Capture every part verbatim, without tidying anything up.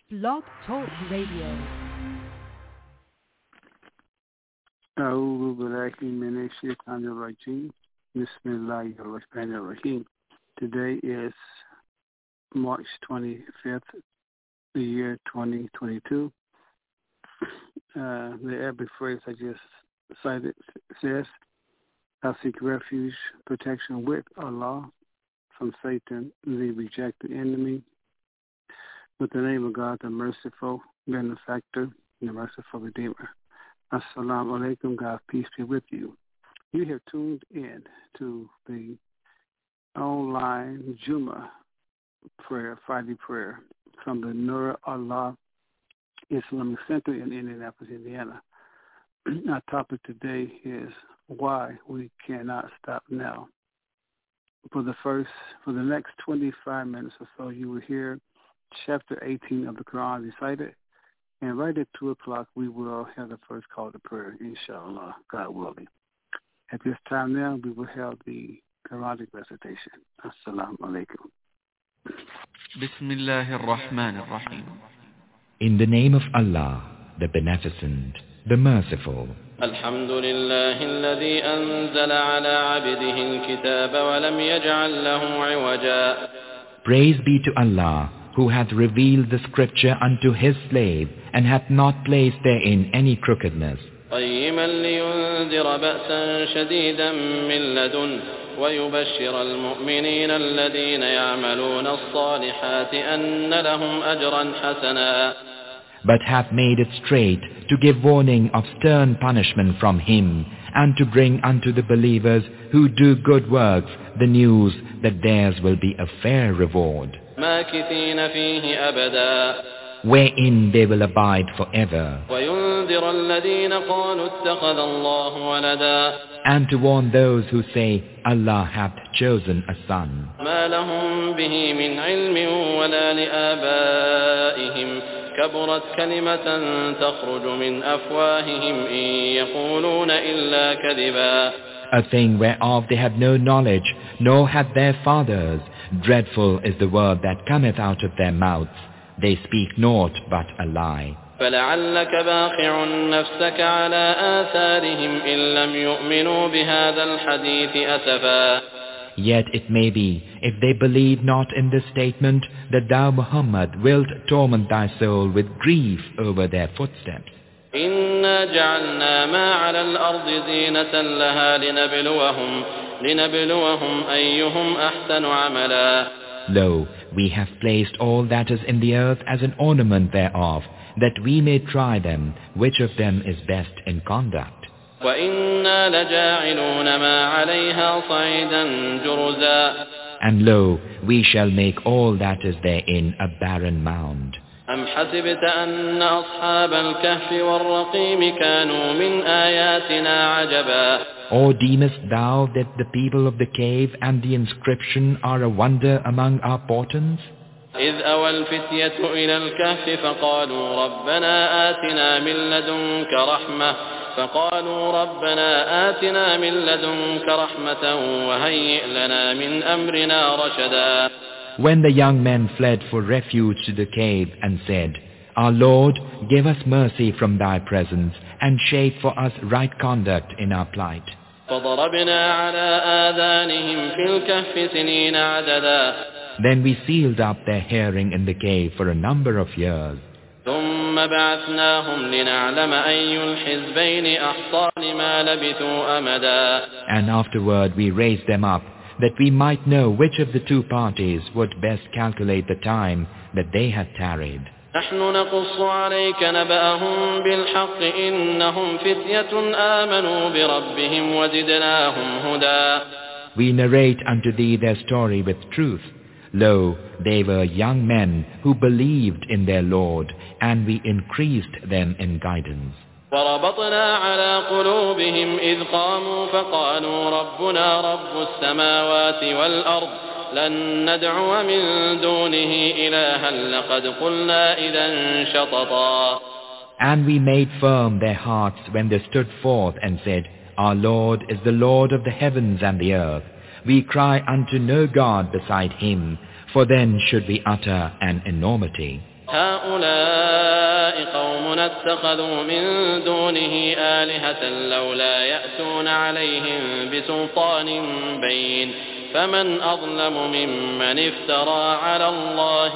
Blog Talk Radio. أعوذ بالله من الشيطان الرجيم. بسم الله الرحمن الرحيم. Today is March twenty-fifth, the year twenty twenty-two. Uh, the Arabic phrase I just cited says, I seek refuge, protection with Allah from Satan, the rejected enemy, with the name of God, the merciful benefactor, the merciful redeemer. Assalamu alaikum, God, peace be with you. You have tuned in to the online Juma prayer, Friday prayer, from the Nur Allah Islamic Center in Indianapolis, Indiana. Our topic today is why we cannot stop now. For the first, for the next twenty-five minutes or so, you will hear chapter eighteen of the Quran recited, and right at two o'clock we will have the first call to prayer, inshallah, God willing. At this time now, we will have the Quranic recitation. Assalamu alaikum. Bismillahir Rahmanir Rahim. In the name of Allah, the Beneficent, the Merciful. الحمد لله الذي أنزل على عبده الكتاب ولم يجعل له عوجا. Praise be to Allah, who hath revealed the scripture unto his slave, and hath not placed therein any crookedness. قيما لينذر بأسا شديدا من لدنه ويبشر المؤمنين الذين يعملون الصالحات أن لهم أجرا حسنا. But hath made it straight to give warning of stern punishment from him, and to bring unto the believers who do good works the news that theirs will be a fair reward, ماكثين فيه أبدا. wherein they will abide forever, وينذر الذين قالوا اتخذ الله ولدا. and to warn those who say, Allah hath chosen a son. ما لهم به من علم ولا لآبائهم كبرت كلمة تخرج من أفواههم إن يقولون إلا كذبا. A thing whereof they have no knowledge, nor have their fathers. Dreadful is the word that cometh out of their mouths. They speak naught but a lie. فلعلك باخع نفسك على آثارهم إن لم يؤمنوا بهذا الحديث أسفا. Yet it may be, if they believe not in this statement, that thou, Muhammad, wilt torment thy soul with grief over their footsteps. إنا جعلنا ما على الأرض زينة لها لنبلوهم لنبلوهم أيهم أحسن عملا. Lo, we have placed all that is in the earth as an ornament thereof, that we may try them, which of them is best in conduct. وإنا لجاعلون ما عليها صعيدا جرزا. And lo, we shall make all that is therein a barren mound. أم حسبت أن أصحاب الكهف والرقيم كانوا من آياتنا عجبا. Or deemest thou that the people of the cave and the inscription are a wonder among our portents? إذ أوى الفتية إلى الكهف فقالوا ربنا آتنا من لدنك رحمة فقالوا ربنا آتنا من لدنك رحمة وهيئ لنا من أمرنا رشدا. When the young men fled for refuge to the cave and said, Our Lord, give us mercy from thy presence and shape for us right conduct in our plight. فضربنا على آذانهم في الكهف سنين عددا. Then we sealed up their hearing in the cave for a number of years. ثم بعثناهم لنعلم أي الحزبين أحصى لما لبثوا أمدا. And afterward we raised them up, that we might know which of the two parties would best calculate the time that they had tarried. نحن نقص عليك نبأهم بالحق إنهم فتية آمنوا بربهم وزدناهم هدى. We narrate unto thee their story with truth. Lo, they were young men who believed in their Lord, and we increased them in guidance. وربطنا على قلوبهم إذ قاموا فقالوا ربنا رب السماوات والأرض لن ندعو من دونه إلها لقد قلنا إذا شططا. And we made firm their hearts when they stood forth and said, Our Lord is the Lord of the heavens and the earth. We cry unto no God beside him, for then should we utter an enormity. هؤلاء قوم اتخذوا من دونه آلهة لولا يأتون عليهم بسلطان بين فمن أظلم ممن افترى على الله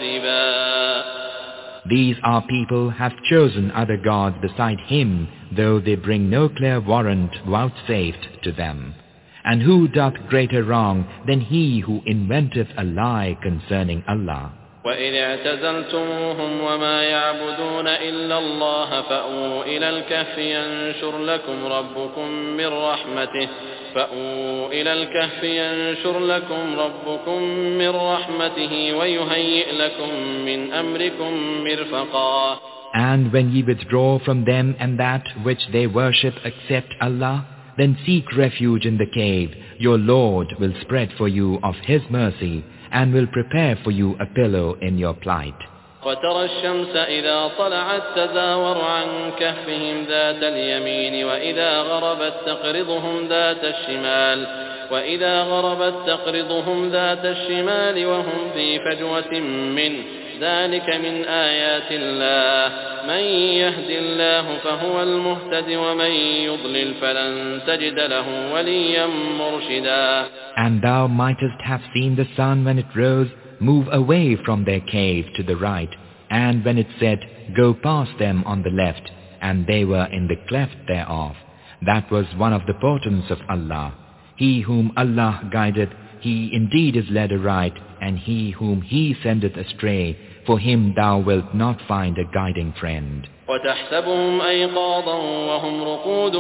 كذبا. These are people have chosen other gods beside him, though they bring no clear warrant vouchsafed to them. And who doth greater wrong than he who inventeth a lie concerning Allah? وَإِذِ اعْتَزَلْتُمُوهُمْ وَمَا يَعْبُدُونَ إِلَّا اللَّهَ فَأْوُوا إِلَى الْكَهْفِ يَنشُرْ لَكُمْ رَبُّكُم مِّن رَّحْمَتِهِ فَأْوُوا إِلَى الْكَهْفِ يَنشُرْ لَكُمْ رَبُّكُم مِّن رَّحْمَتِهِ وَيُهَيِّئْ لَكُم مِّنْ أَمْرِكُم مِّرْفَقًا. And when ye withdraw from them and that which they worship except Allah, then seek refuge in the cave. Your Lord will spread for you of His mercy and will prepare for you a pillow in your plight. وترى الشمس إذا طلعت تزاور عن كهفهم ذات اليمين وإذا غربت تقرضهم ذات الشمال وإذا غربت تقرضهم ذات الشمال وهم في فجوة منه ذلك من آيات الله من يهد الله فهو المهتد ومن يضلل فلن تجد له وليا مرشدا. And thou mightest have seen the sun when it rose move away from their cave to the right, and when it said, go past them on the left, and they were in the cleft thereof. That was one of the portents of Allah. He whom Allah guideth, he indeed is led aright, and he whom he sendeth astray, for him thou wilt not find a guiding friend. وتحسبهم أيقاظا وهم رقود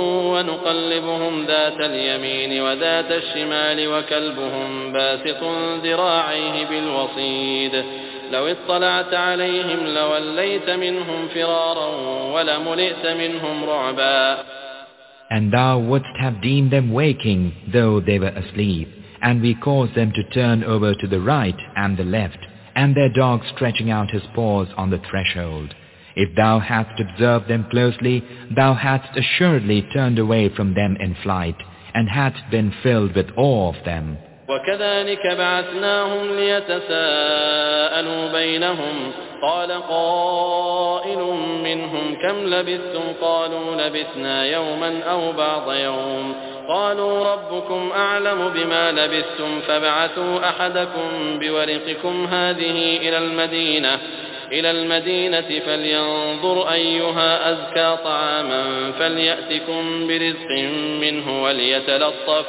ونقلبهم ذات اليمين وذات الشمال وكلبهم باسط ذراعيه بالوصيد لو اطلعت عليهم لوليت منهم فرارا ولملئت منهم رعبا. And thou wouldst have deemed them waking, though they were asleep, and we caused them to turn over to the right and the left, and their dog stretching out his paws on the threshold. If thou hadst observed them closely, thou hadst assuredly turned away from them in flight, and hadst been filled with awe of them. وكذلك بعثناهم ليتساءلوا بينهم قال قائل منهم كم لبثتم قالوا لبثنا يوما أو بعض يوم قالوا ربكم أعلم بما لبثتم فابعثوا أحدكم بورقكم هذه إلى المدينة إلى المدينة فلينظر أيها أزكى طعاما فليأتكم برزق منه وليتلطف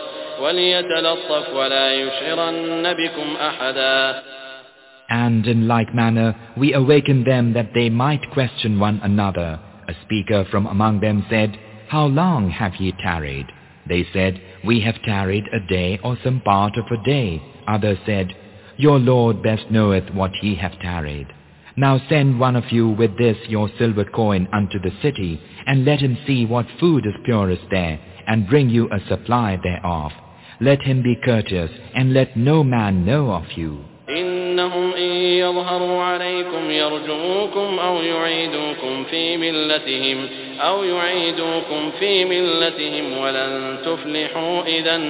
وليتلطف ولا يشعرن بكم أحدا. And in like manner we awakened them that they might question one another. A speaker from among them said, how long have ye tarried? They said, we have tarried a day or some part of a day. Others said, your Lord best knoweth what ye have tarried. Now send one of you with this your silver coin unto the city, and let him see what food is purest there, and bring you a supply thereof. Let him be courteous, and let no man know of you. إنهم إن يظهروا عليكم يرجموكم أو يعيدوكم في ملتهم أو يعيدوكم في ملتهم ولن تفلحوا إذا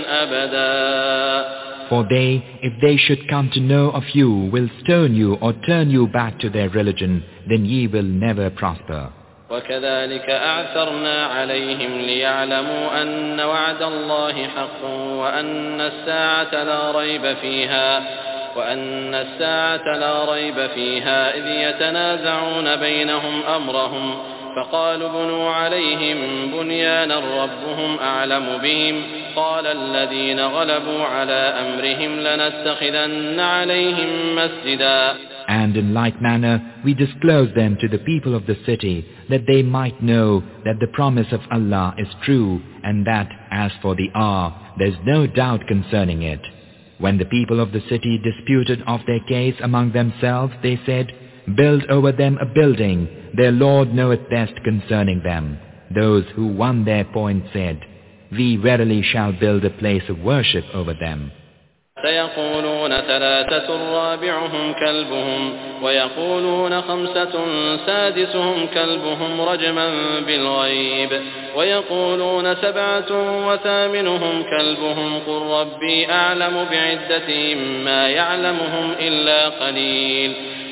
أبدا. For they, if they should come to know of you, will stone you or turn you back to their religion, then ye will never prosper. وكذلك أعثرنا عليهم ليعلموا أن وعد الله حق وأن الساعة لا ريب فيها وأن الساعة لا ريب فيها إذ يتنازعون بينهم أمرهم فقالوا بنوا عليهم بنيانا ربهم أعلم بهم قال الذين غلبوا على أمرهم لنتخذن عليهم مسجدا. And in like manner we disclose them to the people of the city, that they might know that the promise of Allah is true, and that as for the hour there is no doubt concerning it. When the people of the city disputed of their case among themselves, they said, build over them a building, their Lord knoweth best concerning them. Those who won their point said, we verily shall build a place of worship over them. سيقولون ثلاثة رابعهم كلبهم ويقولون خمسة سادسهم كلبهم رجما بالغيب ويقولون سبعة وثامنهم كلبهم قل ربي أعلم بعدتهم ما يعلمهم إلا قليل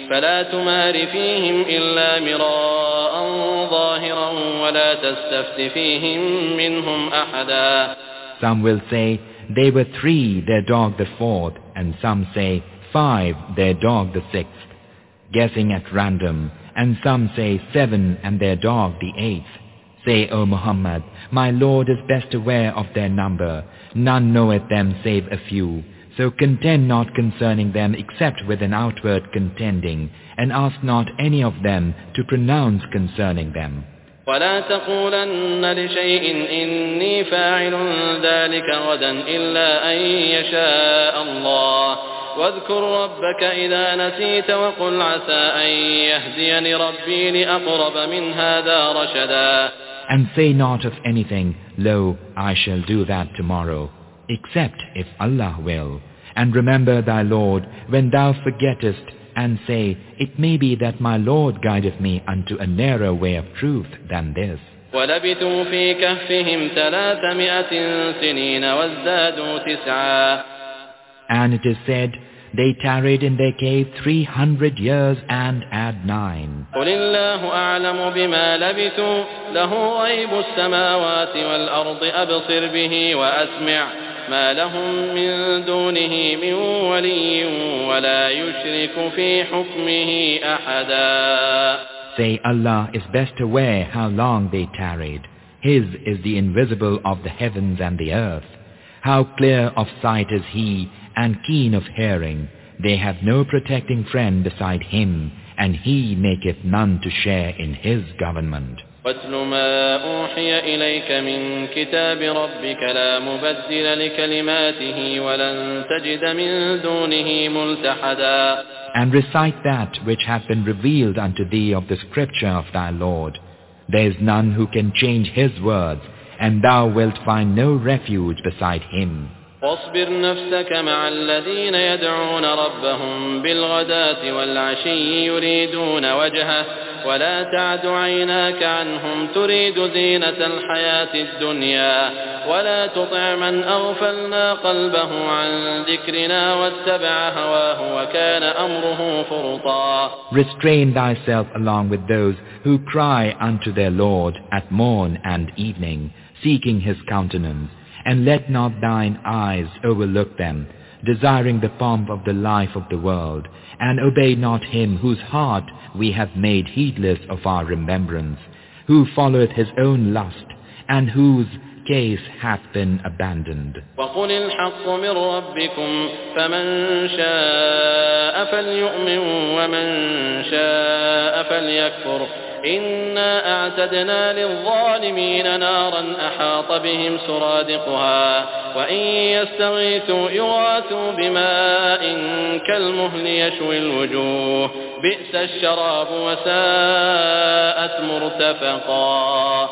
فلا تمار فيهم إلا مراء ظاهرا ولا تستفت فيهم منهم أحدا. Some will say, they were three, their dog the fourth, and some say, five, their dog the sixth, guessing at random, and some say seven, and their dog the eighth. Say, O Muhammad, my Lord is best aware of their number. None knoweth them save a few. So contend not concerning them except with an outward contending, and ask not any of them to pronounce concerning them. ولا تقولن لشيء إني فاعل ذلك غدا إلا أن يشاء الله واذكر ربك إذا نسيت وقل عسى أن يهديني ربي لأقرب من هذا رشدا. And say not of anything, lo, I shall do that tomorrow, except if Allah will. And remember thy Lord when thou forgettest, and say, it may be that my Lord guideth me unto a narrower way of truth than this. وَلَبِثُوا فِي كَهْفِهِمْ ثَلَاثَمِائَةٍ سِنِينَ وَازْدَادُوا تِسْعًا. And it is said, they tarried in their cave three hundred years and add nine. قُلِ اللَّهُ أَعْلَمُ بِمَا لَبِثُوا لَهُ غَيْبُ السَّمَاوَاتِ وَالْأَرْضِ أَبْصِرْ بِهِ وَأَسْمِعْ ما لهم من دونه من ولي ولا يشرك في حكمه أحدا. Say, Allah is best aware how long they tarried. His is the invisible of the heavens and the earth. How clear of sight is He and keen of hearing. They have no protecting friend beside Him, and He maketh none to share in His government. وَاتْلُ مَا أُوحِيَ إِلَيْكَ مِنْ كِتَابِ رَبِّكَ لَا مُبَدِّلَ لِكَلِمَاتِهِ وَلَنْ تَجِدَ مِنْ دُونِهِ مُلْتَحَدًا. And recite that which hath been revealed unto thee of the scripture of thy Lord. There is none who can change His words, and thou wilt find no refuge beside Him. واصبر نفسك مع الذين يدعون ربهم بالغداة والعشي يريدون وجهه ولا تعد عيناك عنهم تريد زينة الحياة الدنيا ولا تطع من أغفلنا قلبه عن ذكرنا واتبع هواه وكان أمره فرطا. Restrain thyself along with those who cry unto their Lord at morn and evening, seeking His countenance. And let not thine eyes overlook them, desiring the pomp of the life of the world, and obey not him whose heart we have made heedless of our remembrance, who followeth his own lust, and whose case hath been abandoned. وَقُلِ الْحَقُّ مِنْ رَبِّكُمْ فَمَنْ شَاءَ فَلْيُؤْمِنْ وَمَنْ شَاءَ فَلْيَكْفُرْ إِنَّا أَعْتَدْنَا لِلظَّالِمِينَ نَارًا أَحَاطَ بِهِمْ سُرَادِقُهَا وَإِنْ يَسْتَغِيثُوا يُغَاثُوا بِمَاءٍ كَالْمُهْلِ يَشْوِي الْوُجُوهَ بِئْسَ الشَّرَابُ وَسَاءَتْ مُرْتَفَقًا.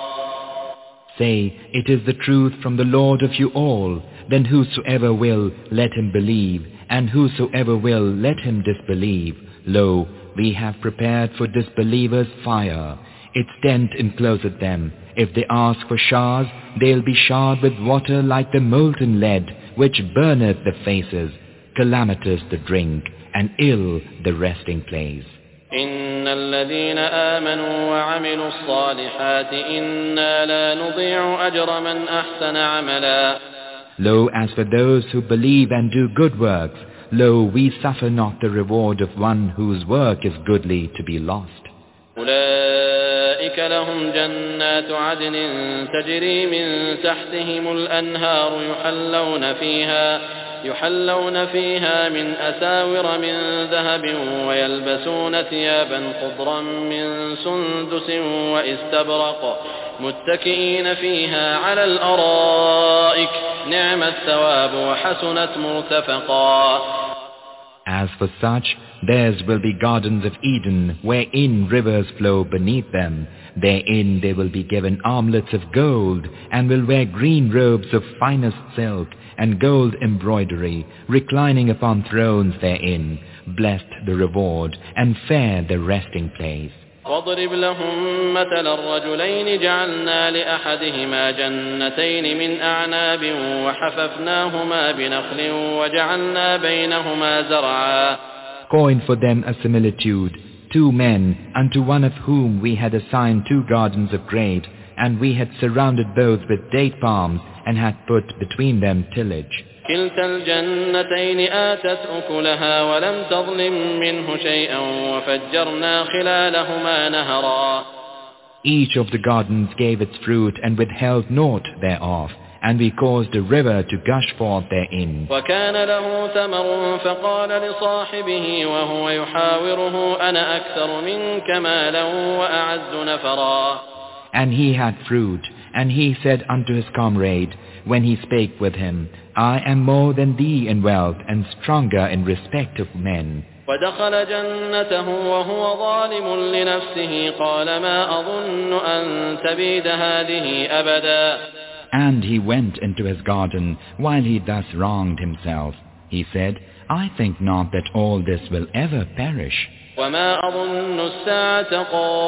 Say, it is the truth from the Lord of you all. Then whosoever will, let him believe, and whosoever will, let him disbelieve. Lo, we have prepared for disbelievers fire. Its tent encloseth them. If they ask for showers, they'll be showered with water like the molten lead, which burneth the faces. Calamitous the drink, and ill the resting place. إن الذين آمنوا وعملوا الصالحات إنا لا نضيع أجر من أحسن عملا. Lo, as for those who believe and do good works, lo, we suffer not the reward of one whose work is goodly to be lost. أولئك لهم جنات عدن تجري من تحتهم الأنهار يحلون فيها يحلون فيها من أساور من ذهب ويلبسون ثيابا خضرا من سندس واستبرق متكئين فيها على الأرائك نعم الثواب وحسنت مرتفقا. As for such, theirs will be gardens of Eden, wherein rivers flow beneath them. Therein they will be given armlets of gold, and will wear green robes of finest silk, and gold embroidery, reclining upon thrones therein. Blessed the reward, and fair the resting place. واضرب لهم مثل الرجلين جعلنا لأحدهما جنتين من أعناب وحففناهما بنخل وجعلنا بينهما زرعا. Coin for them a similitude, two men, unto one of whom we had assigned two gardens of grapes, and we had surrounded both with date palms, and had put between them tillage. كلتا الجنتين آتت أكلها ولم تظلم منه شيئا وفجرنا خلالهما نهرا. Each of the gardens gave its fruit and withheld naught thereof, and we caused a river to gush forth therein. وكان له ثمر فقال لصاحبه وهو يحاوره أنا أكثر منك مالا وأعز نفرا. And he had fruit, and he said unto his comrade, when he spake with him, I am more than thee in wealth and stronger in respect of men. ودخل جنته وهو ظالم لنفسه قال ما أظن أن تبيد هذه أبدا. And he went into his garden while he thus wronged himself. He said, I think not that all this will ever perish. وما أظن الساعة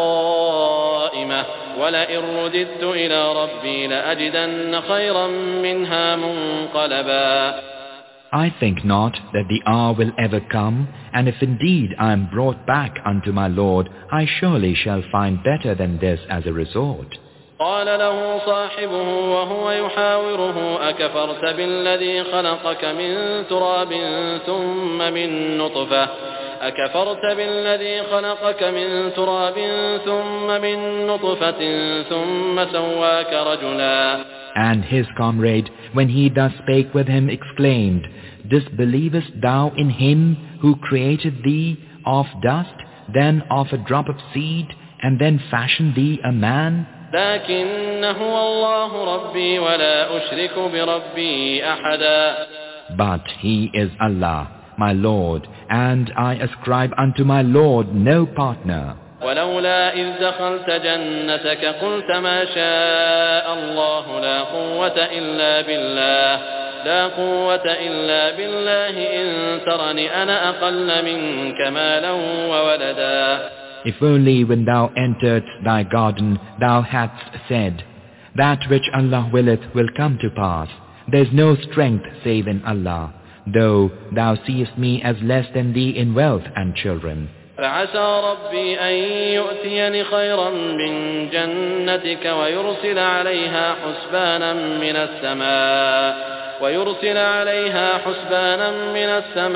قائمة ولئن رددت إلى ربي لأجدن خيرا منها منقلبا. I think not that the hour will ever come, and if indeed I am brought back unto my Lord, I surely shall find better than this as a resort. قال له صاحبه وهو يحاوره أكفرت بالذي خلقك من تراب ثم من نطفة أكفرت بالذي خلقك من تراب ثم من نطفة ثم سواك رجلا. And his comrade, when he thus spake with him, exclaimed, Disbelievest thou in him who created thee of dust, then of a drop of seed, and then fashioned thee a man? لكن هو الله ربي ولا أشرك بربي أحدا. But he is Allah, my Lord, and I ascribe unto my Lord no partner. ولولا إذ دخلت جنتك قلت ما شاء الله لا قوة إلا بالله لا قوة إلا بالله إن ترني أنا أقل منك مالا وولدا. If only when thou enteredst thy garden thou hadst said, That which Allah willeth will come to pass. There is no strength save in Allah, though thou seest me as less than thee in wealth and children. فعسى ربي أن يؤتيني خيرا من جنتك ويرسل عليها حسبانا من السماء ويرسل عليها حسبانا من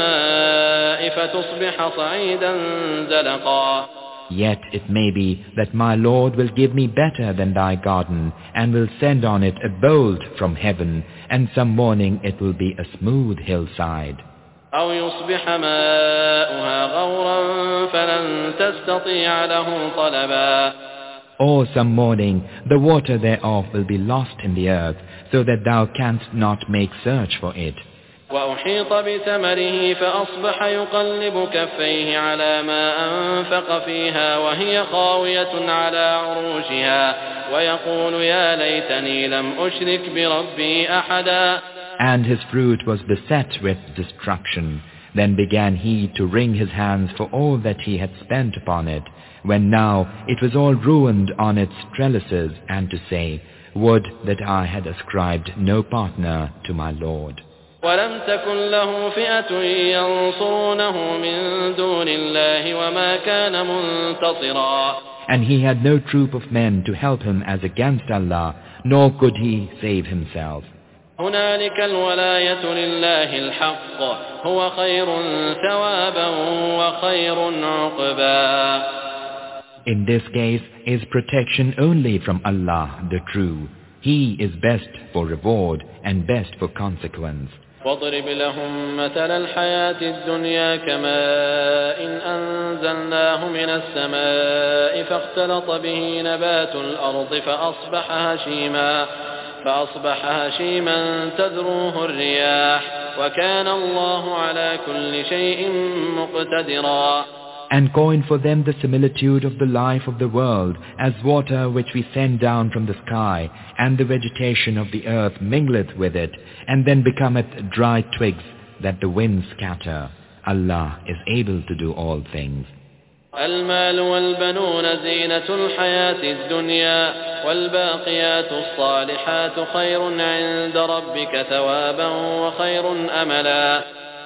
السماء فتصبح صعيدا زلقا. Yet it may be that my Lord will give me better than thy garden, and will send on it a bolt from heaven, and some morning it will be a smooth hillside. أو يصبح ماؤها غورا فلن تستطيع له طلبا. Or some morning the water thereof will be lost in the earth, so that thou canst not make search for it. وأحيط بثمره فأصبح يقلب كفيه على ما أنفق فيها وهي خاوية على عروشها ويقول يا ليتني لم أشرك بربي أحدا. And his fruit was beset with destruction. Then began he to wring his hands for all that he had spent upon it, when now it was all ruined on its trellises, and to say, Would that I had ascribed no partner to my Lord. ولم تكن له فئة ينصرونه من دون الله وما كان منتصرا. And he had no troop of men to help him as against Allah, nor could he save himself. هنالك الولاية لله الحق هو خير ثوابا وخير عقبا. In this case is protection only from Allah, the true. He is best for reward and best for consequence. واضرب لهم مثل الحياة الدنيا كماء إن أنزلناه من السماء فاختلط به نبات الأرض فأصبح هشيما فأصبح هشيما تذروه الرياح وكان الله على كل شيء مقتدرا. And coin for them the similitude of the life of the world as water which we send down from the sky, and the vegetation of the earth mingleth with it, and then becometh dry twigs that the winds scatter. Allah is able to do all things. المال والبنون زينة الحياة الدنيا والباقيات الصالحات خير عند ربك ثوابا وخير أملا.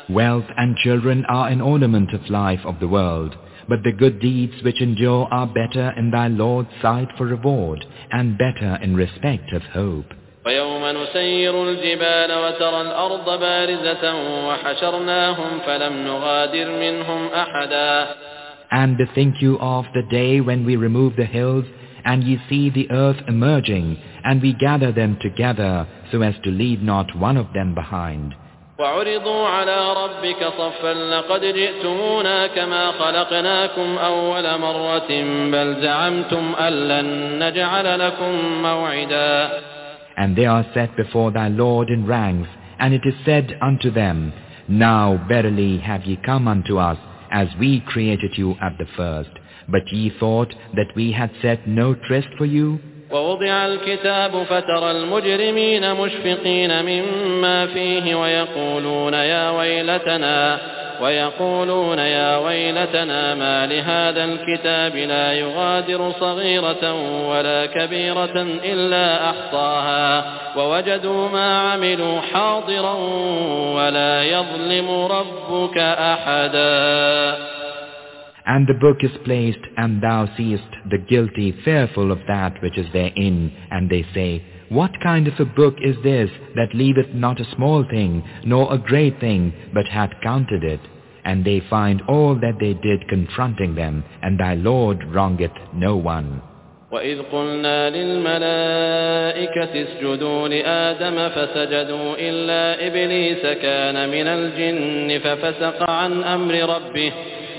Wealth and children are an ornament of life of the world, but the good deeds which endure are better in thy Lord's sight for reward, and better in respect of hope. ويوم نسير الجبال وترى الأرض بارزة وحشرناهم فلم نغادر منهم أحدا. And bethink you of the day when we remove the hills, and ye see the earth emerging, and we gather them together so as to leave not one of them behind. وعرضوا على ربك صفا لقد جئتمونا كما خلقناكم أول مرة بل زعمتم أن لن نجعل لكم موعدا. And they are set before thy Lord in ranks, and it is said unto them, Now verily have ye come unto us, as we created you at the first. But ye thought that we had set no tryst for you? ووضع الكتاب فترى المجرمين مشفقين مما فيه ويقولون يا ويلتنا ويقولون يا ويلتنا ما لهذا الكتاب لا يغادر صغيرة ولا كبيرة إلا أحصاها ووجدوا ما عملوا حاضرا ولا يظلم ربك أحدا. And the book is placed, and thou seest the guilty fearful of that which is therein, and they say, What kind of a book is this that leaveth not a small thing, nor a great thing, but hath counted it? And they find all that they did confronting them, and thy Lord wrongeth no one. وَإِذْ قُلْنَا لِلْمَلَائِكَةِ اسْجُدُوا لِآدَمَ فَسَجَدُوا إِلَّا إِبْلِيسَ كَانَ مِنَ الْجِنِّ فَفَسَقَ عَنْ أَمْرِ رَبِّهِ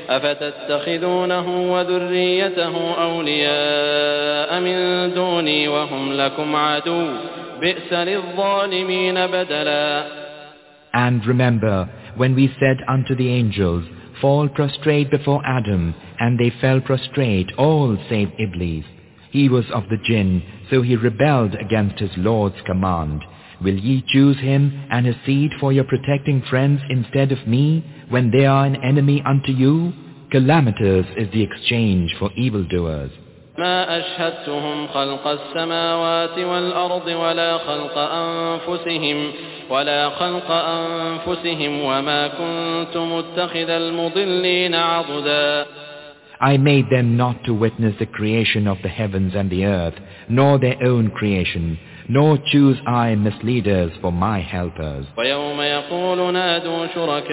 أفتتخذونه وذريته أولياء من دوني وهم لكم عدو بئس للظالمين بدلا. And remember, when we said unto the angels, Fall prostrate before Adam, and they fell prostrate, all save Iblis. He was of the jinn, so he rebelled against his Lord's command. Will ye choose him and his seed for your protecting friends instead of me, when they are an enemy unto you? Calamitous is the exchange for evildoers. ما أشهدتهم خلق السماوات والأرض ولا خلق أنفسهم ولا خلق أنفسهم وما كنت متخذ المضلين عضدا. I made them not to witness the creation of the heavens and the earth, nor their own creation, nor choose I misleaders for my helpers. ويوم يقول نادوا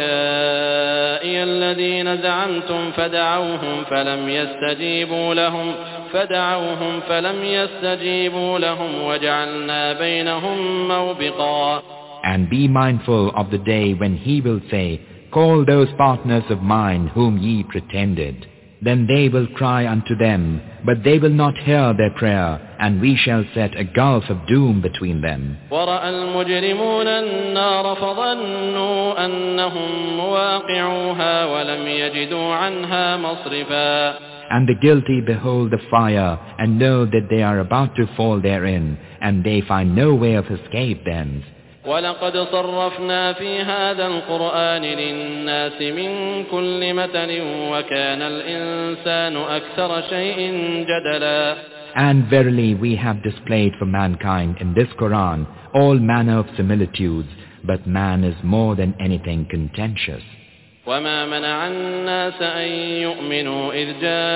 شركائي الذين زعمتم فدعوهم فلم يستجيبوا لهم فدعوهم فلم يستجيبوا لهم وجعلنا بينهم موبقا. And be mindful of the day when he will say, Call those partners of mine whom ye pretended. Then they will cry unto them, but they will not hear their prayer, and we shall set a gulf of doom between them. وَرَأَى الْمُجْرِمُونَ النَّارَ فَظَنُّوا أَنَّهُمْ مُوَاقِعُوهَا وَلَمْ يَجِدُوا عَنْهَا مَصْرِفًا. And the guilty behold the fire, and know that they are about to fall therein, and they find no way of escape thence. وَلَقَدْ صَرَّفْنَا فِي هَذَا الْقُرْآنِ لِلنَّاسِ مِنْ كُلِّ مَثَلٍ وَكَانَ الْإِنسَانُ أَكْثَرَ شَيْءٍ جَدَلًا. And verily we have displayed for mankind in this Quran all manner of similitudes, but man is more than anything contentious. وما منع الناس أن يؤمنوا إذ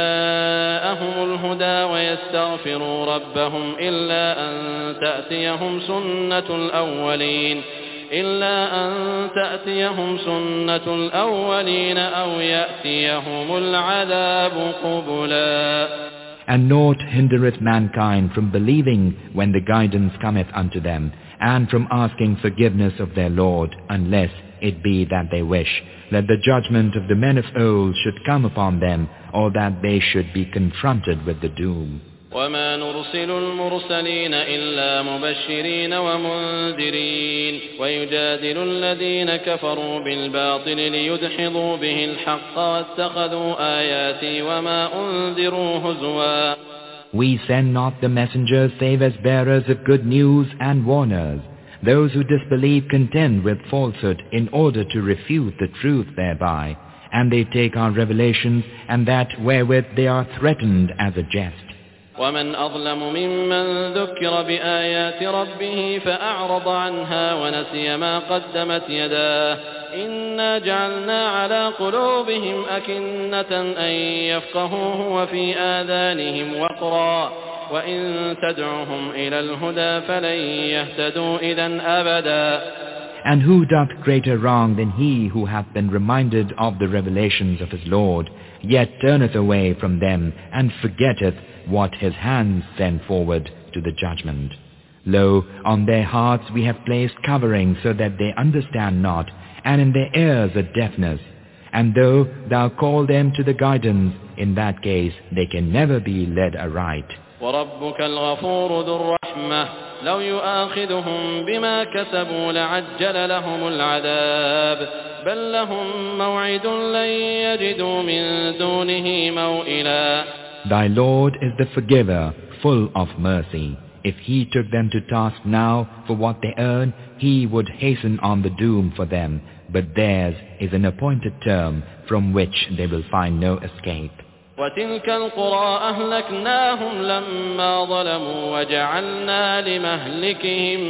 جاءهم الهدى ويستغفروا ربهم إلا أن تأتيهم سنة الأولين إلا أن تأتيهم سنة الأولين أو يأتيهم العذاب قبلا. And naught hindereth mankind from believing when the guidance cometh unto them, and from asking forgiveness of their Lord, unless it be that they wish that the judgment of the men of old should come upon them, or that they should be confronted with the doom. وما نرسل المرسلين إلا مبشرين ومنذرين ويجادل الذين كفروا بالباطل ليدحضوا به الحق واتخذوا آياتي وما أنذروا هزوا. We send not the messengers save as bearers of good news and warners. Those who disbelieve contend with falsehood in order to refute the truth thereby, and they take our revelations and that wherewith they are threatened as a jest. ومن أظلم ممن ذكر بآيات ربه فأعرض عنها ونسي ما قدمت يداه إنا جعلنا على قلوبهم أكنة أن يفقهوه وفي آذانهم وقرا وإن تدعهم إلى الهدى فلن يهتدوا إذا أبدا. And who doth greater wrong than he who hath been reminded of the revelations of his Lord, yet turneth away from them, and forgetteth what his hands send forward to the judgment? Lo, on their hearts we have placed covering so that they understand not, and in their ears a deafness. And though thou call them to the guidance, in that case they can never be led aright. وَرَبُّكَ الْغَفُورُ ذُو الرَّحْمَةِ لو يؤاخذهم بما كسبوا لعجل لهم العذاب بل لهم موعد لن يجدوا من دونه موئلا. Thy Lord is the forgiver, full of mercy. If he took them to task now for what they earn, he would hasten on the doom for them, but theirs is an appointed term from which they will find no escape. وتلك القرى أهلكناهم لما ظلموا وجعلنا لمهلكهم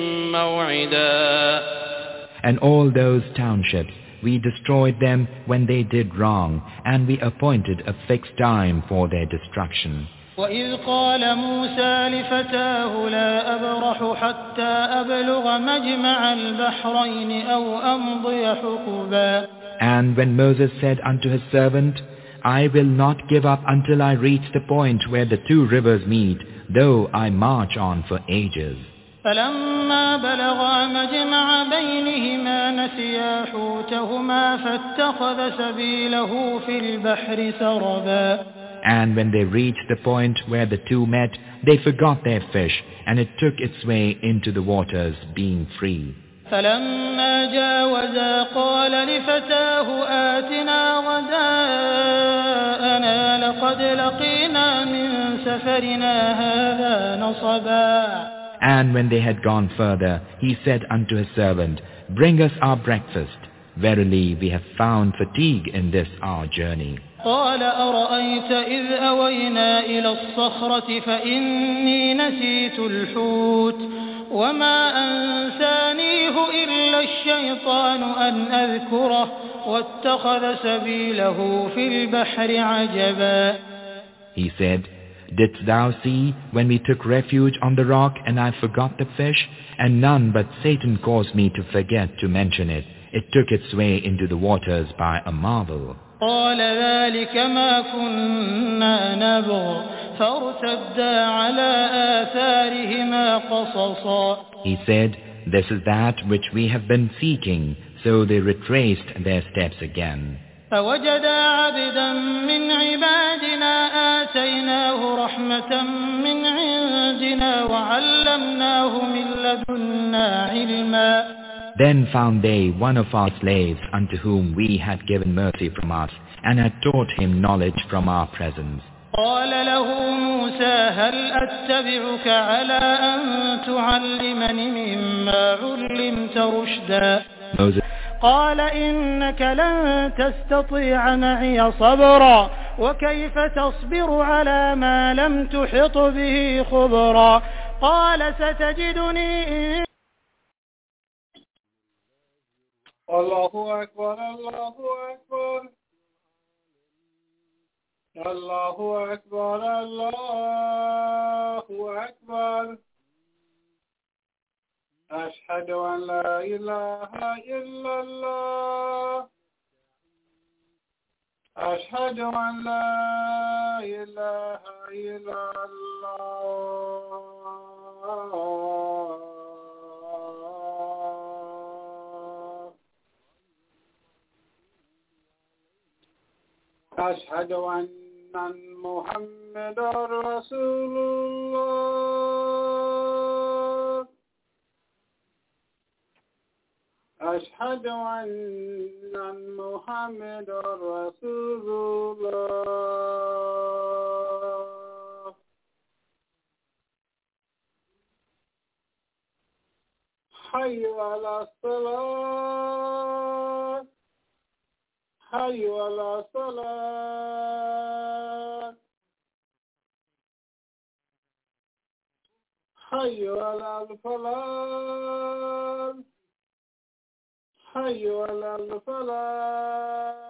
موعدا. And all those townships, we destroyed them when they did wrong, and we appointed a fixed time for their destruction. وإذ قال موسى لفتاه لا أبرح حتى أبلغ مجمع البحرين أو أمضي حقبا. And when Moses said unto his servant, I will not give up until I reach the point where the two rivers meet, though I march on for ages. فلما بلغا مجمع بينهما نسيا حوتهما فاتخذ سبيله في البحر سربا. And when they reached the point where the two met, they forgot their fish, and it took its way into the waters, being free. فلما جاوزا قال لفتاه آتنا غداءنا لقد لقينا من سفرنا هذا نصبا. And when they had gone further, he said unto his servant, Bring us our breakfast. Verily we have found fatigue in this our journey. قال أرأيت إذ أوينا إلى الصخرة فإني نسيت الحوت وما أنسانيه إلا الشيطان أن أذكره واتخذ سبيله في البحر عجبا. He said, Didst thou see when we took refuge on the rock and I forgot the fish? And none but Satan caused me to forget to mention it. It took its way into the waters by a marvel. قال ذلك ما كنا نبغ فارتدا على آثارهما قصصا. He said, This is that which we have been seeking. So they retraced their steps again. فوجدا عبدا من عبادنا آتيناه رحمة من عندنا وعلمناه من لدنا علما. Then found they one of our slaves unto whom we had given mercy from us, and had taught him knowledge from our presence. قال له موسى هل أتبعك على أن تعلمني مما علمت رشدا. Moses قال إنك لن تستطيع معي صبرا وكيف تصبر على ما لم تحط به خبرا. قال ستجدني. الله أكبر الله أكبر الله أكبر الله أكبر أشهد أن لا إله إلا الله أشهد أن لا إله إلا الله أشهد أن محمدا رسول الله أشهد أن محمدا رسول الله حي على الصلاة حي على الصلاة حي على الفلاح حي على الفلاح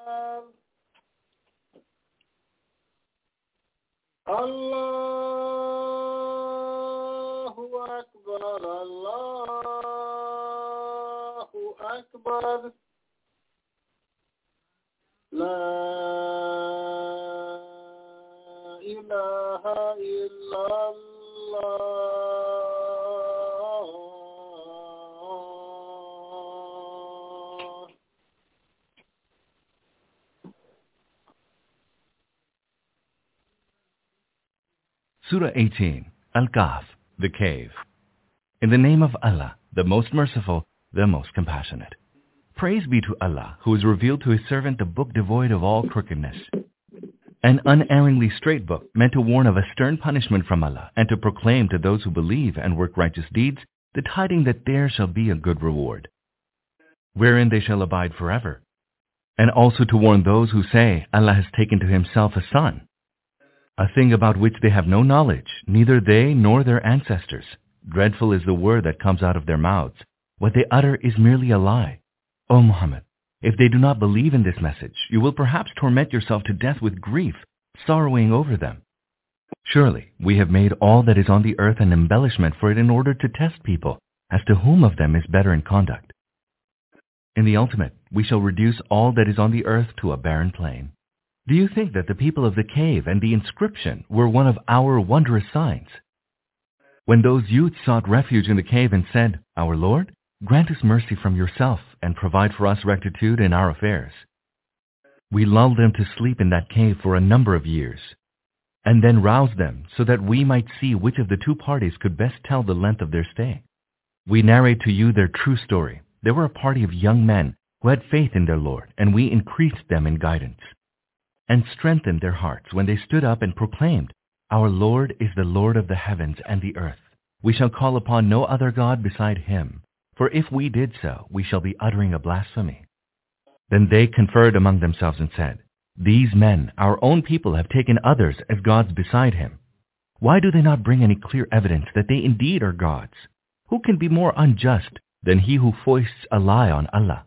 الله أكبر الله أكبر لا إله إلا الله. Surah eighteen, Al-Kahf, the Cave. In the name of Allah, the most merciful, the most compassionate. Praise be to Allah, who has revealed to his servant the book devoid of all crookedness. An unerringly straight book meant to warn of a stern punishment from Allah and to proclaim to those who believe and work righteous deeds the tidings that there shall be a good reward, wherein they shall abide forever. And also to warn those who say Allah has taken to himself a son, a thing about which they have no knowledge, neither they nor their ancestors. Dreadful is the word that comes out of their mouths. What they utter is merely a lie. O Muhammad, if they do not believe in this message, you will perhaps torment yourself to death with grief, sorrowing over them. Surely, we have made all that is on the earth an embellishment for it in order to test people as to whom of them is better in conduct. In the ultimate, we shall reduce all that is on the earth to a barren plain. Do you think that the people of the cave and the inscription were one of our wondrous signs? When those youths sought refuge in the cave and said, Our Lord, grant us mercy from yourself and provide for us rectitude in our affairs. We lulled them to sleep in that cave for a number of years, and then roused them so that we might see which of the two parties could best tell the length of their stay. We narrate to you their true story. They were a party of young men who had faith in their Lord, and we increased them in guidance and strengthened their hearts when they stood up and proclaimed, Our Lord is the Lord of the heavens and the earth. We shall call upon no other God beside him, for if we did so, we shall be uttering a blasphemy. Then they conferred among themselves and said, These men, our own people, have taken others as gods beside him. Why do they not bring any clear evidence that they indeed are gods? Who can be more unjust than he who foists a lie on Allah?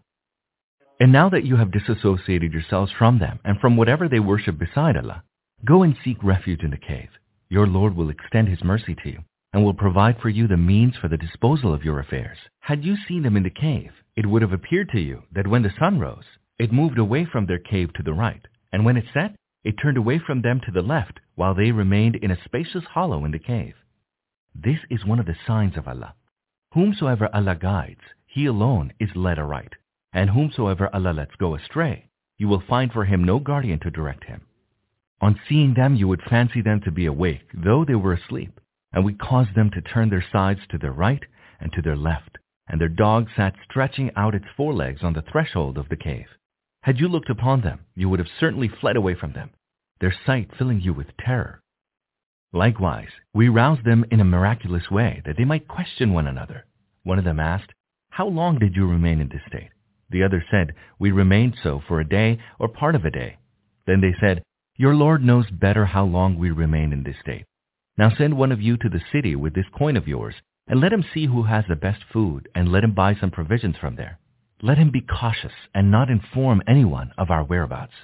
And now that you have disassociated yourselves from them and from whatever they worship beside Allah, go and seek refuge in the cave. Your Lord will extend his mercy to you and will provide for you the means for the disposal of your affairs. Had you seen them in the cave, it would have appeared to you that when the sun rose, it moved away from their cave to the right, and when it set, it turned away from them to the left, while they remained in a spacious hollow in the cave. This is one of the signs of Allah. Whomsoever Allah guides, he alone is led aright, and whomsoever Allah lets go astray, you will find for him no guardian to direct him. On seeing them, you would fancy them to be awake, though they were asleep, and we caused them to turn their sides to their right and to their left, and their dog sat stretching out its forelegs on the threshold of the cave. Had you looked upon them, you would have certainly fled away from them, their sight filling you with terror. Likewise, we roused them in a miraculous way that they might question one another. One of them asked, How long did you remain in this state? The other said, We remained so for a day or part of a day. Then they said, Your Lord knows better how long we remain in this state. Now send one of you to the city with this coin of yours, and let him see who has the best food, and let him buy some provisions from there. Let him be cautious and not inform anyone of our whereabouts.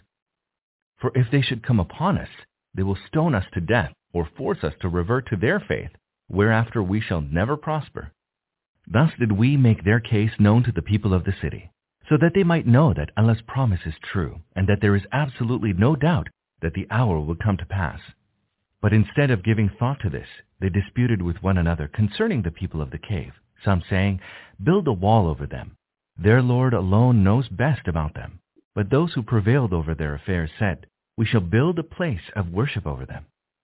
For if they should come upon us, they will stone us to death or force us to revert to their faith, whereafter we shall never prosper. Thus did we make their case known to the people of the city, so that they might know that Allah's promise is true, and that there is absolutely no doubt that the hour will come to pass. But instead of giving thought to this, they disputed with one another concerning the people of the cave, some saying, Build a wall over them. Their Lord alone knows best about them. But those who prevailed over their affairs said, We shall build a place of worship over them.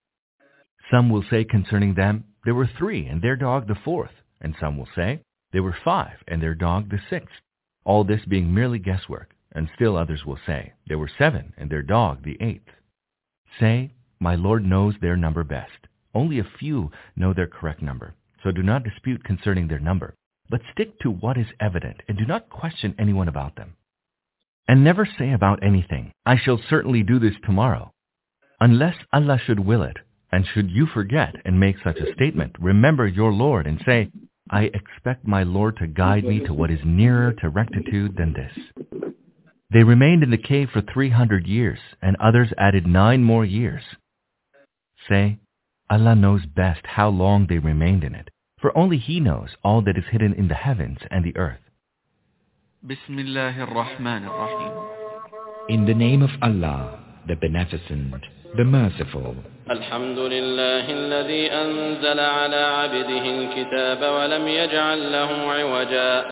Some will say concerning them, There were three, and their dog the fourth. And some will say, There were five, and their dog the sixth. All this being merely guesswork. And still others will say, There were seven, and their dog the eighth. Say, My Lord knows their number best. Only a few know their correct number. So do not dispute concerning their number, but stick to what is evident, and do not question anyone about them. And never say about anything, I shall certainly do this tomorrow, unless Allah should will it. And should you forget and make such a statement, remember your Lord and say, I expect my Lord to guide me to what is nearer to rectitude than this. They remained in the cave for three hundred years, and others added nine more years. Say, Allah knows best how long they remained in it, for only He knows all that is hidden in the heavens and the earth. Bismillahir Rahmanir Rahim. In the name of Allah, the Beneficent, the Merciful. الحمد لله الذي أنزل على عبده الكتاب ولم يجعل له عوجا.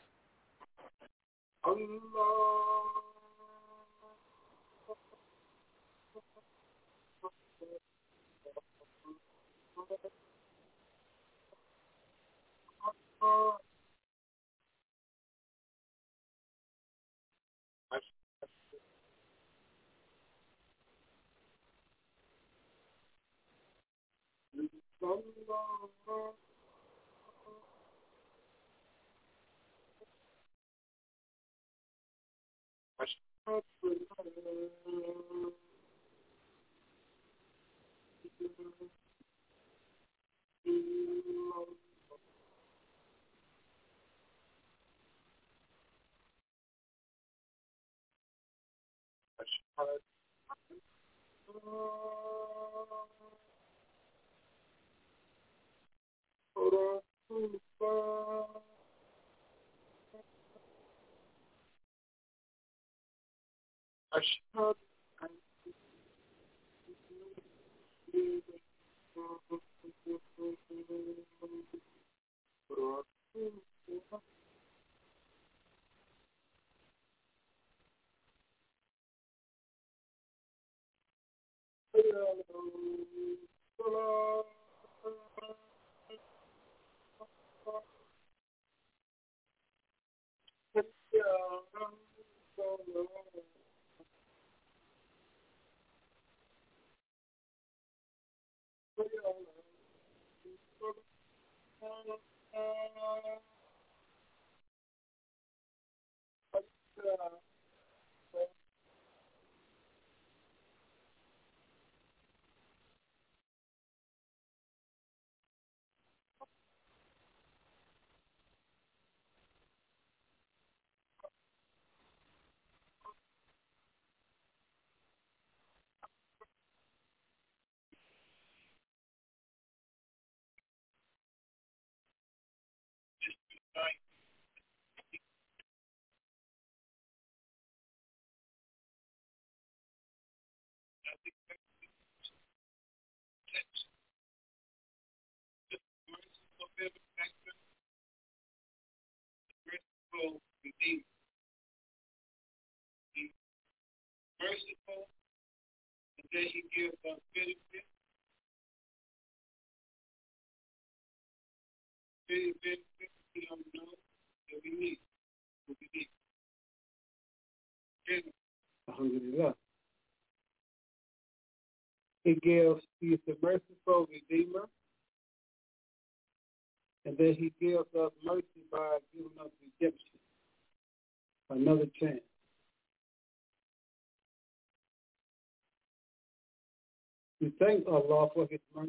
Merciful, and then He gives us benefit. Any benefit we don't know that we need. What we need. Okay. Alhamdulillah. He gives, He is the merciful Redeemer, and then He gives us mercy by giving us redemption, another chance. We thank Allah for His mercy,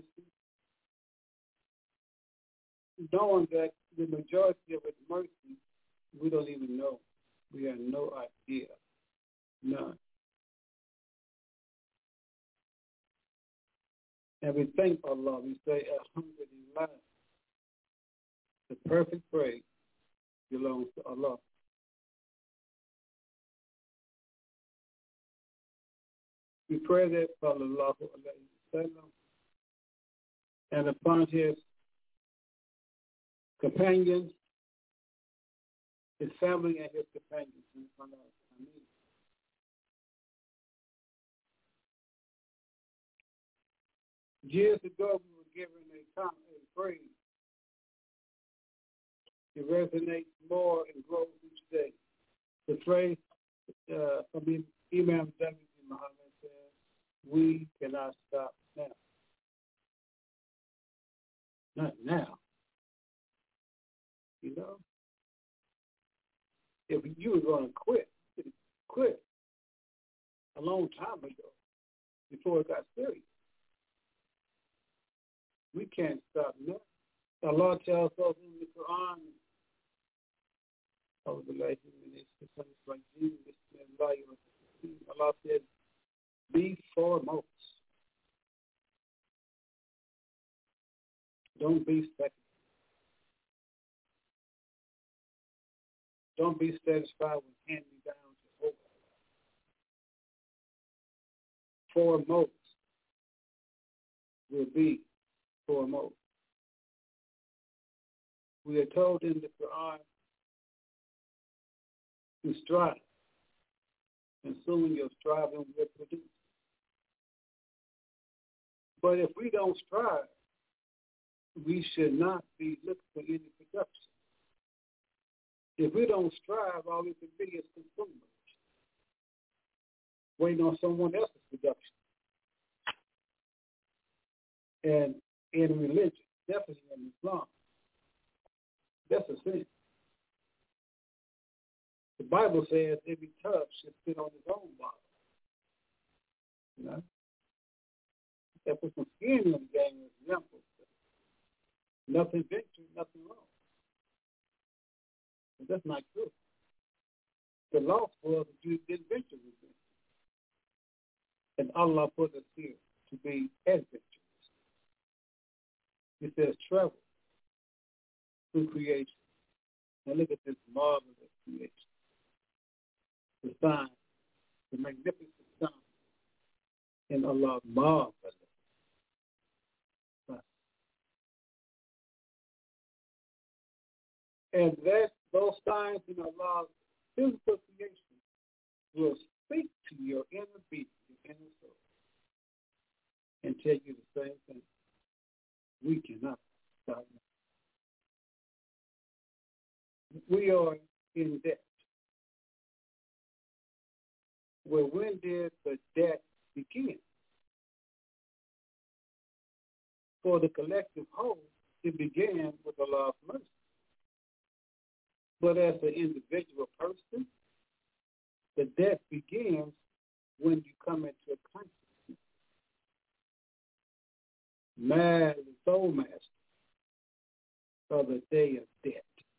knowing that the majority of His mercy we don't even know. We have no idea. None. And we thank Allah. We say, Alhamdulillah. The perfect praise belongs to Allah. We pray that sallallahu alayhi wa sallam and upon His companions, His family and His companions. Years ago, we were given a, a phrase. It resonates more and grows each day. The phrase uh, from Imam David Muhammad says, we cannot stop now. Not now. You know? If you were going to quit, you quit a long time ago before it got serious. We can't stop now. Allah tells us in the Quran, Allah says, be foremost. Don't be second. Don't be satisfied with hand me down to hope. Foremost will be foremost. We are told in the Quran to strive, and soon your striving will produce. But if we don't strive, we should not be looking for any production. If we don't strive, all we can be is consumers, waiting on someone else's production. And in religion, definitely in Islam, that's a sin. The Bible says every tub should sit on his own bottom. You know? That put some skin in the game is example. Nothing victory, nothing wrong. But that's not true. The loss was that you did victory with it. And Allah put us here to be as victorious. He says travel through creation. Now look at this marvelous creation. The sign, the magnificent sign in Allah's marvelous. And that those signs in Allah's physical creation will speak to your inner being, your inner soul, and tell you the same thing. We cannot stop now. We are in debt. Well, when did the debt begin? For the collective whole, it began with Allah's mercy. But as an individual person, the debt begins when you come into a consciousness. Man, the soul master of the day of debt.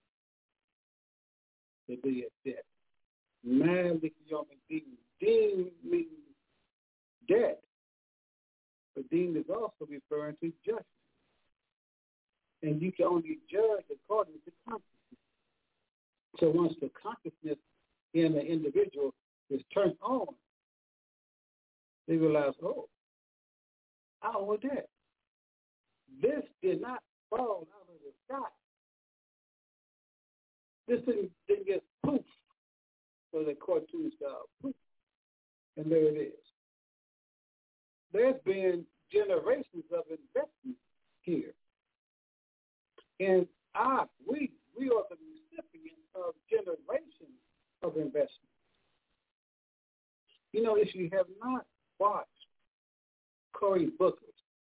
The day of debt. Malik Yawmiddin. Deen means debt. But deen is also referring to judgment. And you can only judge according to consciousness. So once the consciousness in the individual is turned on, they realize, oh, our debt. This did not fall out of the sky. This didn't, didn't get poof, so the cartoon style, poof, and there it is. There's been generations of investment here. And I, we, we are the recipients of generations of investment. You know, if you have not watched Cory Booker's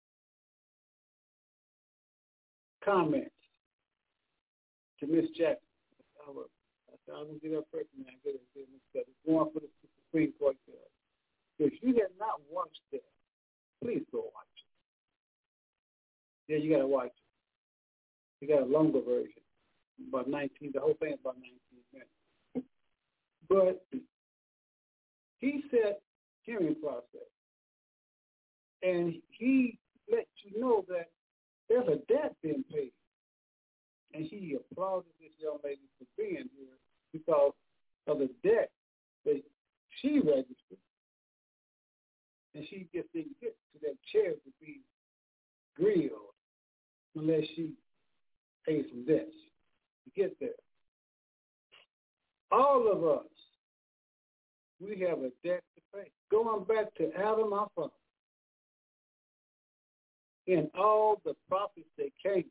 comments to Miss Jackson, I will, I will get up first and I get it, get it, going for the Supreme Court judge. If you have not watched that, please go watch it. Yeah, you got to watch it. You got a longer version, about nineteen. The whole thing is about nineteen minutes. But he said hearing process, and he let you know that there's a debt being paid, and he applauded this young lady for being here because of the debt that she registered, and she just didn't get to that chair to be grilled unless she pays some debts to get there. All of us, we have a debt to pay. Going back to Adam, our father, and all the prophets that came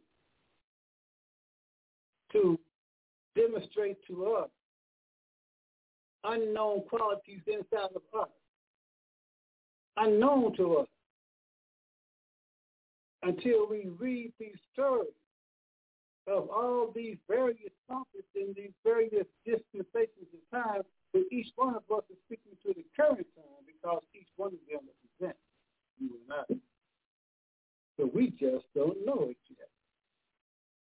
to demonstrate to us unknown qualities inside of us, unknown to us, until we read these stories of all these various prophets in these various dispensations of time, but each one of us is speaking to the current time because each one of them represents you and I. So we just don't know it yet.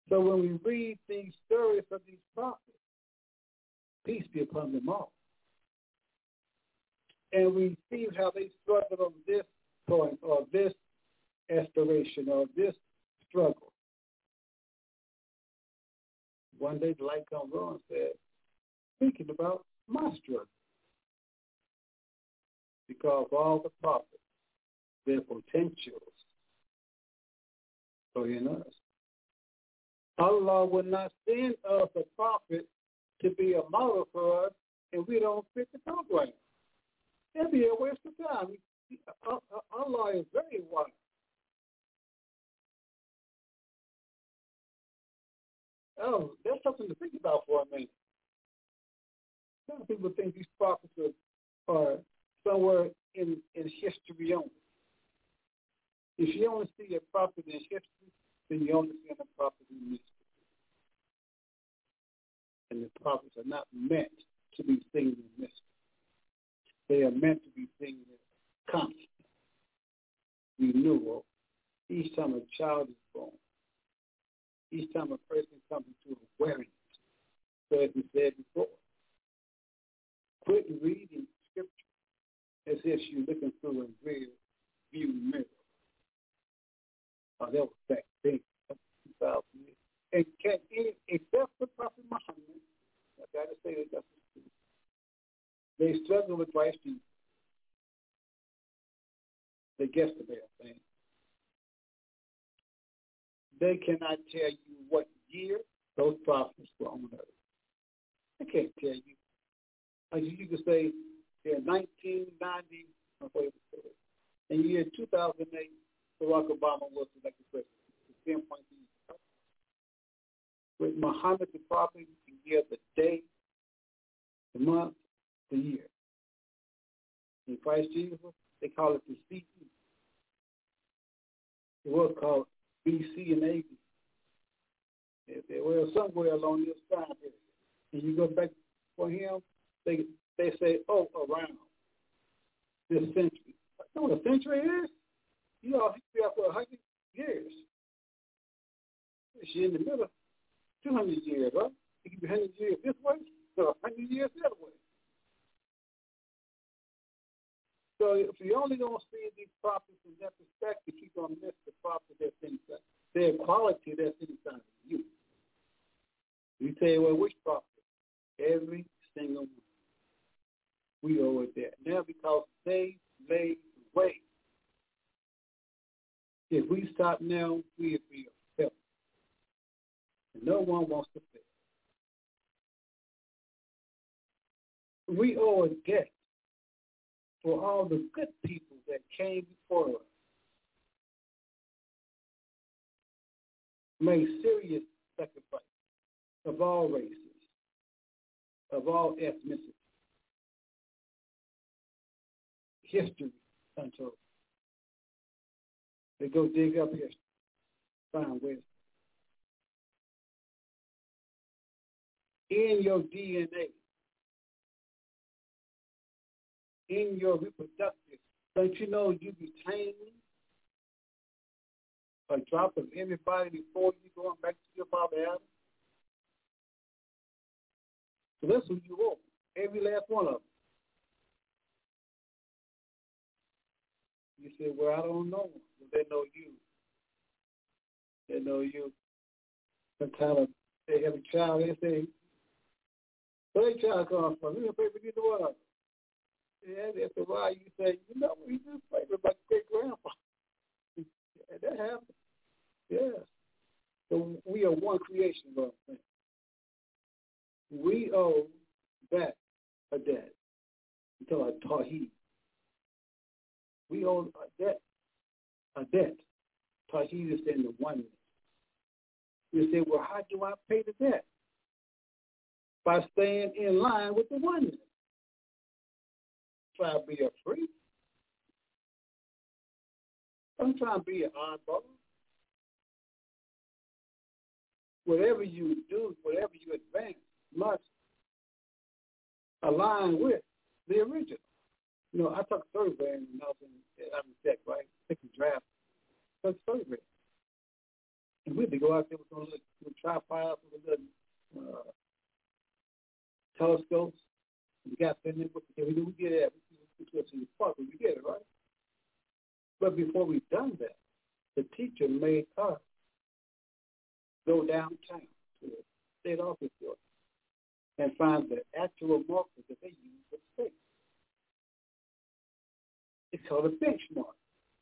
So when we read these stories of these prophets, peace be upon them all, and we see how they struggled on this point or this aspiration or this struggle. One day the light comes on and said, thinking about my struggle. Because all the prophets, their potentials are in us. Allah will not send us a prophet to be a model for us, and we don't fit the program. It'd be a waste of time. Allah is very wise. Oh, that's something to think about for a minute. Some people think these prophets are, are somewhere in, in history only. If you only see a prophet in history, then you only see a prophet in mystery. And the prophets are not meant to be seen in mystery. They are meant to be seen in constant renewal each time a child is born. Each time a person comes into awareness. So as we said before, quit reading scripture as if you're looking through a rear view mirror. Oh, that was back then, two thousand years. And can any, except for Prophet Muhammad, I got to say that that's the truth. They struggle with Christ Jesus. They guess the best thing. They cannot tell you what year those prophets were on earth. They can't tell you. Like you can say in nineteen ninety, in the year two thousand eight, Barack Obama was elected president. With Muhammad the prophet, you can give the day, the month, the year. In Christ Jesus, they call it the C E. It was called B C and A D. They were somewhere along this time period. And you go back for him, they they say, oh, around this century. You know what a century is? You know, he's been for a hundred years. She's in the middle, two hundred years, right? It can be hundred years this way, so hundred years the other way. So if you're only going to see these prophets in that perspective, you're going to miss the prophet that's inside, their quality that's inside of you. You say, well, which prophet? Every single one. We owe it that. Now because they laid the way. If we stop now, we'll be a failure. And no one wants to fail. We owe a debt for all the good people that came before us. Made serious sacrifice of all races, of all ethnicities. History untold. They go dig up history, find wisdom. In your D N A, in your reproductive, don't you know you retain a drop of everybody before you going back to your father Adam? So that's who you are, every last one of them. You say, well, I don't know. Well, they know you. They know you. Sometimes they have a child, they say, where the child come from? You don't pay for either one of them. Yeah, after a while, you say, you know, we do play with my great-grandpa. Yeah, that happens. Yes. So we are one creation, Lord. We owe back a debt until our Tawheed. We owe a debt, a debt. Tawheed is in the oneness. You say, well, how do I pay the debt? By staying in line with the oneness. Try to be a freak. Don't try to be an oddball. Whatever you do, whatever you advance, must align with the original. You know, I took survey and I was in, I was in tech, right? Taking draft. I took survey. And we had to go out there with those little tripods with the little uh, telescopes. We got in there. We knew we get it. We go to the park, we get it, right? But before we done that, the teacher made us go downtown to the state office building and find the actual markers that they use for space. It's called a benchmark.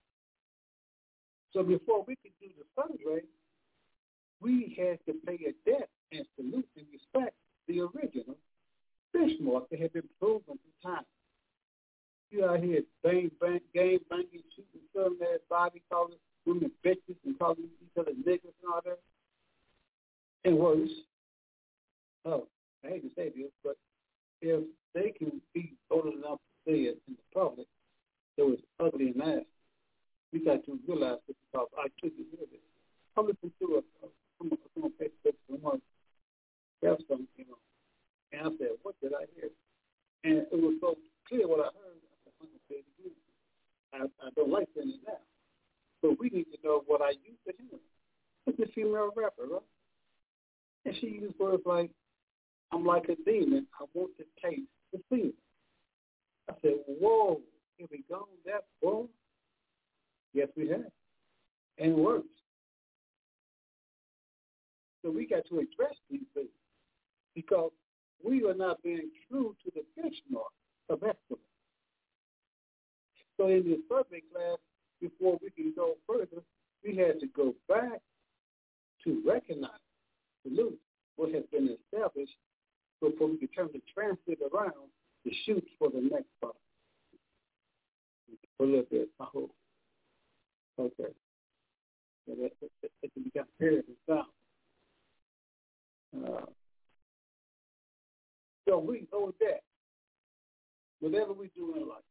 So before we could do the survey, we had to pay a debt and salute and respect the original benchmark that had been proven through time. You out here bang, bang, game banging, shooting, filming that body, calling women bitches and calling each other niggas and all that. And worse, oh, I hate to say this, but if they can be old enough to say it in the public, it was ugly and nasty. We got to realize this because I couldn't hear this. I listened to a someone on Facebook, someone else something, you know, and I said, what did I hear? And it was so clear what I heard. I said, I'm going to say it again. I, I don't like saying it now. But we need to know what I used to hear. It's a female rapper, right? And she used words like, I'm like a demon. I want to taste the feeling. I said, whoa, have we gone that far? Yes, we have. And it works. So we got to address these things because we are not being true to the benchmark of excellence. So in this survey class, before we can go further, we had to go back to recognize, salute what has been established before we can turn the transit around to shoot for the next part. A little bit, I hope. Okay. So that, that, that can become period and sound. Uh, so we owe that. Whatever we do in life.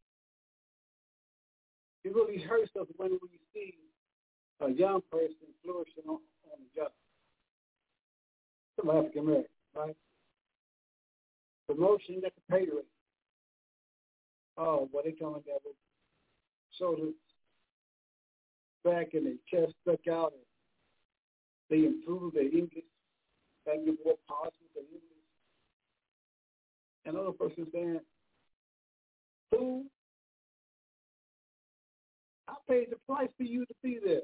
It really hurts us when we see a young person flourishing on, on the job. Some African American, right? Promotion at the pay rate. Oh, what they coming there with shoulders back and their chest stuck out, and they improve their English, they get more polish with their English. Another person saying, fool, I paid the price for you to be there.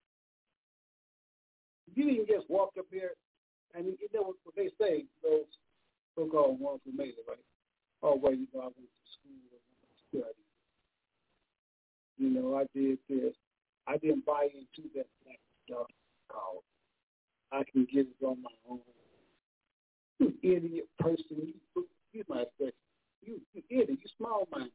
You didn't just walk up here, and you know what they say, those so-called ones who made it, right? Oh, well, you know, I went to school and I studied. You know, I did this. I didn't buy into that black stuff called I can get it on my own. You idiot person. You, you my expression. You, you idiot. You small-minded.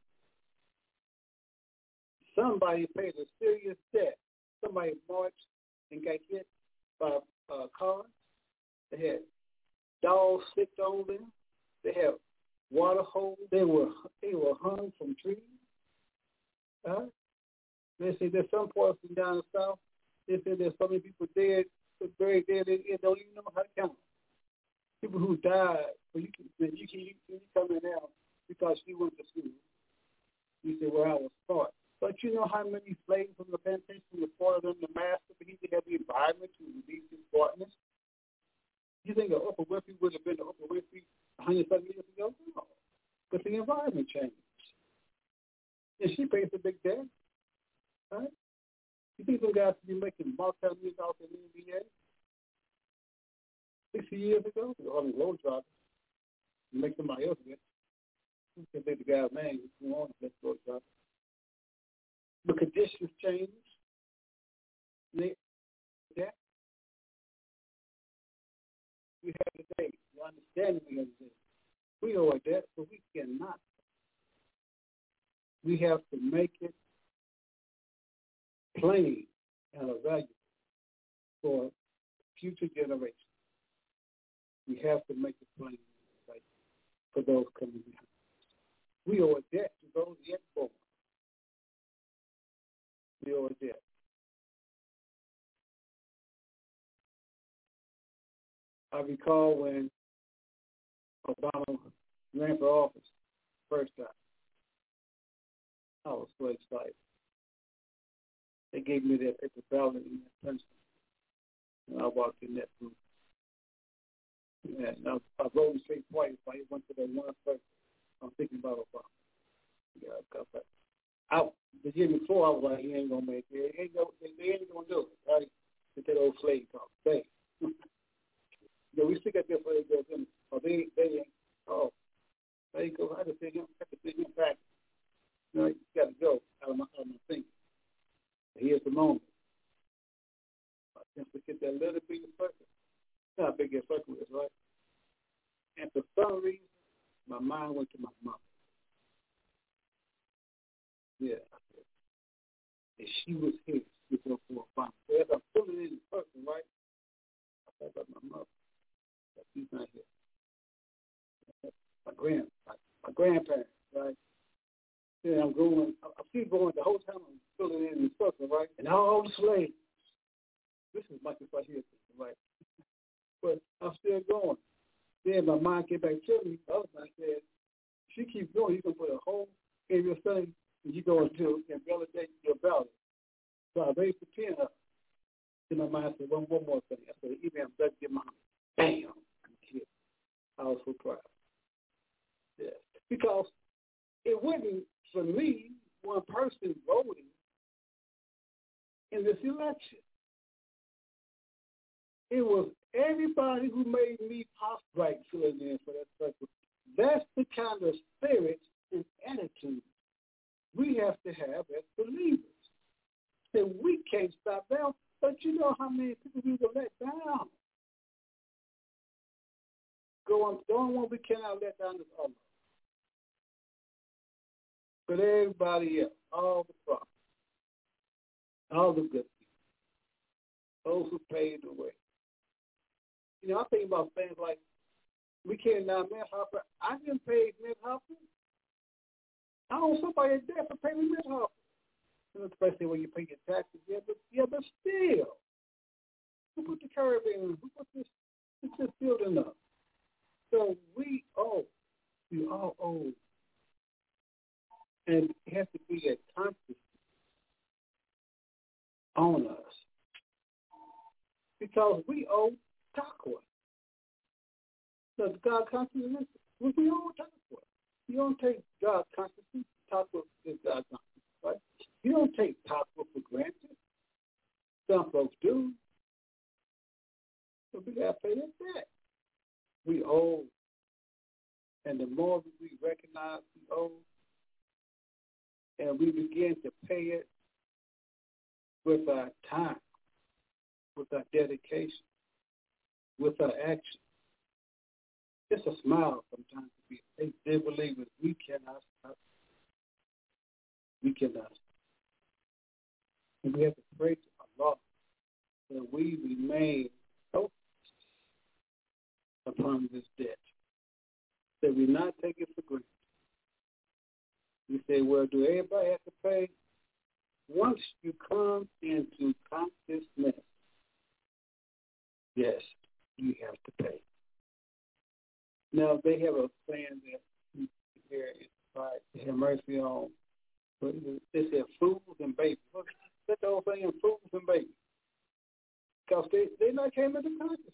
Somebody paid a serious debt. Somebody marched and got hit by a car. They had dogs sicked on them. They had water holes. They were they were hung from trees. Uh, they say there's some parts down the south. They say there's so many people dead, buried dead. They, they don't even know how to count. People who died. Well, you can you can you, you come in now because you went to school. You say, well, I was smart. But you know how many slaves from the plantation were part of them, the master, but he didn't have the environment to release his smartness? You think of Oprah Winfrey would have been the Oprah Winfrey one hundred seventy years ago? No. But the environment changed. And she pays a big debt. Right? You think some guys should be making multi-million dollars in the N B A? sixty years ago, all these low droppers, you make somebody else get. You can think the guy's name, you want to low droppers. The conditions change. They, that we have today, the understanding we have today. We owe a debt, but we cannot. We have to make it plain and a value for future generations. We have to make it plain and value for those coming behind us. We owe a debt to those yet born. We owe a debt. I recall when Obama ran for office first time. I was so excited. They gave me that paper ballot in that Princeton. And I walked in that room. Yeah, no, I rode straight twice. I went to that one person. I'm thinking about Obama. Yeah, but I, the year before, I was like, he ain't gonna make it. He ain't gonna, they, they ain't gonna do it, right? With that old slave talk. They, you know, we still got this way it goes in. Oh, they, they ain't. Oh, there you go. I just think him. I just think him back. You know, you got to go out of my, out of my thinking. Here's the moment. I just to get that little bigger circle. You know how big that circle is, right? And for some reason, my mind went to my mother. Yeah. And she was here. She was for a fun. So as I'm pulling in the circle, right? I thought about my mother. But she's not here. My grand, my, my grandparents, right? Then I'm going, I keep going the whole time I'm filling in the circle, right? And all the slaves. This is much as I hear this, right? But I'm still going. Then my mind came back to me. The other time said, she keeps going, you can put a hole in your thing, and you go into invalidate your value. So I raised the pen up. Then my mind said, one, one more thing. I said, even I'm done get my bam. I'm here. I was so proud. Yeah. Because it wasn't, for me, one person voting in this election. It was everybody who made me possible, right, filling in for that circle. That's the kind of spirit and attitude we have to have as believers. And we can't stop down, but you know how many people we will let down. Go on, the only one we cannot let down is Allah. But everybody else, all the prophets, all the good people, those who paved the way. You know, I think about things like, we can't now Miss Harper. I didn't pay Miss Harper. I owe somebody there for paying Miss Harper. You know, especially when you pay your taxes. Yeah, but, yeah, but still, who put the curb in? Who put this, this, this building up? So we owe. We all owe. And it has to be a conscious on us. Because we owe taqwa. So God consciousness, we owe taqwa. You don't take God consciousness, taqwa is God consciousness, right? You don't take taqwa for granted. Some folks do. So we got to pay that back. We owe. And the more we recognize we owe, and we begin to pay it with our time, with our dedication, with our action. It's a smile sometimes to be a dear believers. We cannot stop. We cannot stop. And we have to pray to Allah that we remain focused upon this debt, that we not take it for granted. You say, well, do everybody have to pay? Once you come into consciousness, yes, you have to pay. Now, they have a saying that you hear is right, they have mercy on. But they said fools and babies. Look, that's the whole thing, fools and babies. Because they, they not came into consciousness.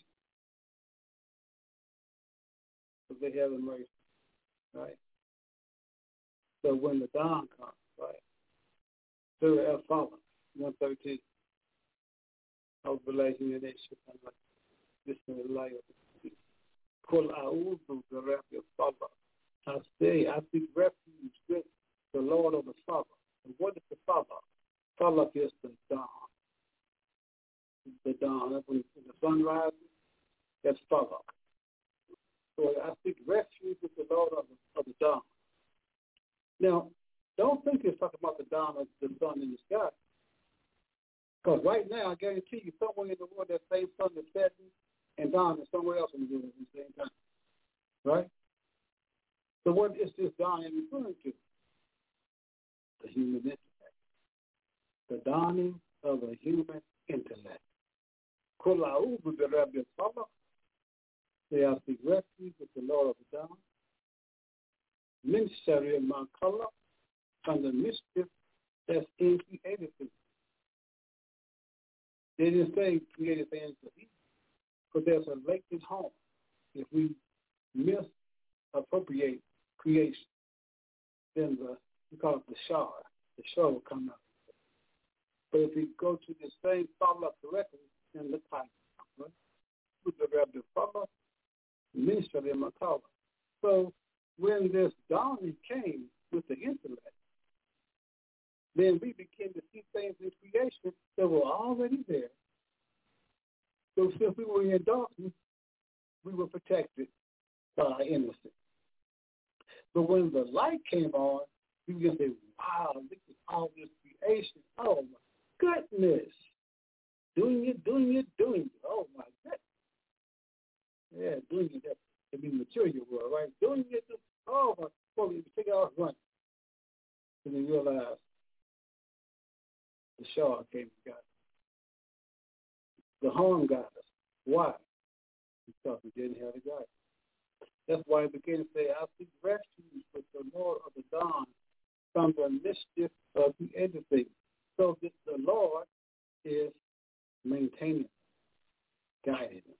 But they have mercy, right? So when the dawn comes, right? Surah Al-Falaq, one thirteen. Of relation to that shit, I'm like, this is a lie. Qul a'udhu bi rabbil falaq. I say, I seek refuge with the Lord of the Falaq. And what is the Falaq? Falaq is the dawn. The dawn. That's when the sun rises. That's Falaq. So I seek refuge with the Lord of the, of the dawn. Now, don't think it's talking about the dawn of the sun in the sky. Because right now, I guarantee you, somewhere in the world, that same sun is setting and dawn is somewhere else in the world at the same time. Right? So what is this dawn referring to? The human intellect. The dawning of a human intellect. Qul a'udhu bi rabbil falaq. They are seek refuge with the Lord of the dawn. Min sharri ma khalaq, from the mischief that's in created things. They didn't say created things for evil, but there's a latent harm if we misappropriate creation, then the, we call it the shar. The shar will come out. But if we go to the same follow-up correctly, then the time comes. We will grab the follow-up, minister them a call. So when this dawning came with the intellect, then we begin to see things in creation that were already there. So since we were in darkness, we were protected by our innocence. But when the light came on, we began to say, wow, look at all this creation. Oh, my goodness. Doing it, doing it, doing it. Oh, my goodness. Yeah, doing it. That can be material world, right? Doing it. Oh, my God. We take it off running. And we realized the Shah came and got us. The harm got us. Why? Because we didn't have a God. That's why he began to say, I seek refuge with the Lord of the dawn from the mischief of the everything. So that the Lord is maintaining, guiding them.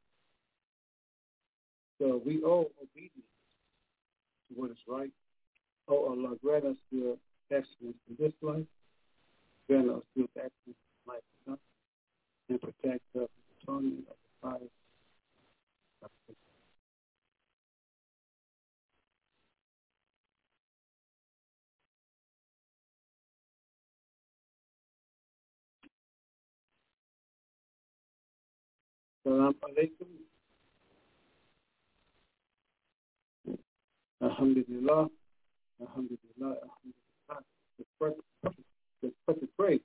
So we owe obedience to what is right. Oh, Allah, grant us your excellence in this life. Grant us your excellence in life to come. And protect us from the torment of the fire. Assalamu alaikum. Alhamdulillah. Alhamdulillah. Alhamdulillah. The perfect, the perfect praise.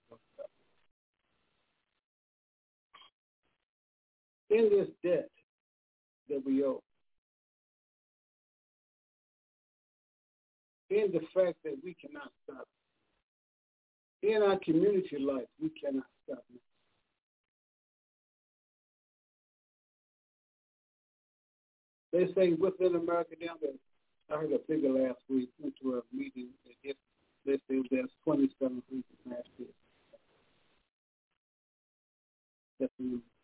In this debt that we owe, in the fact that we cannot stop, in our community life, we cannot stop. They say within America down there, I heard a figure last week, went to a meeting, that they say there's twenty-seven hundred last year. That's the number.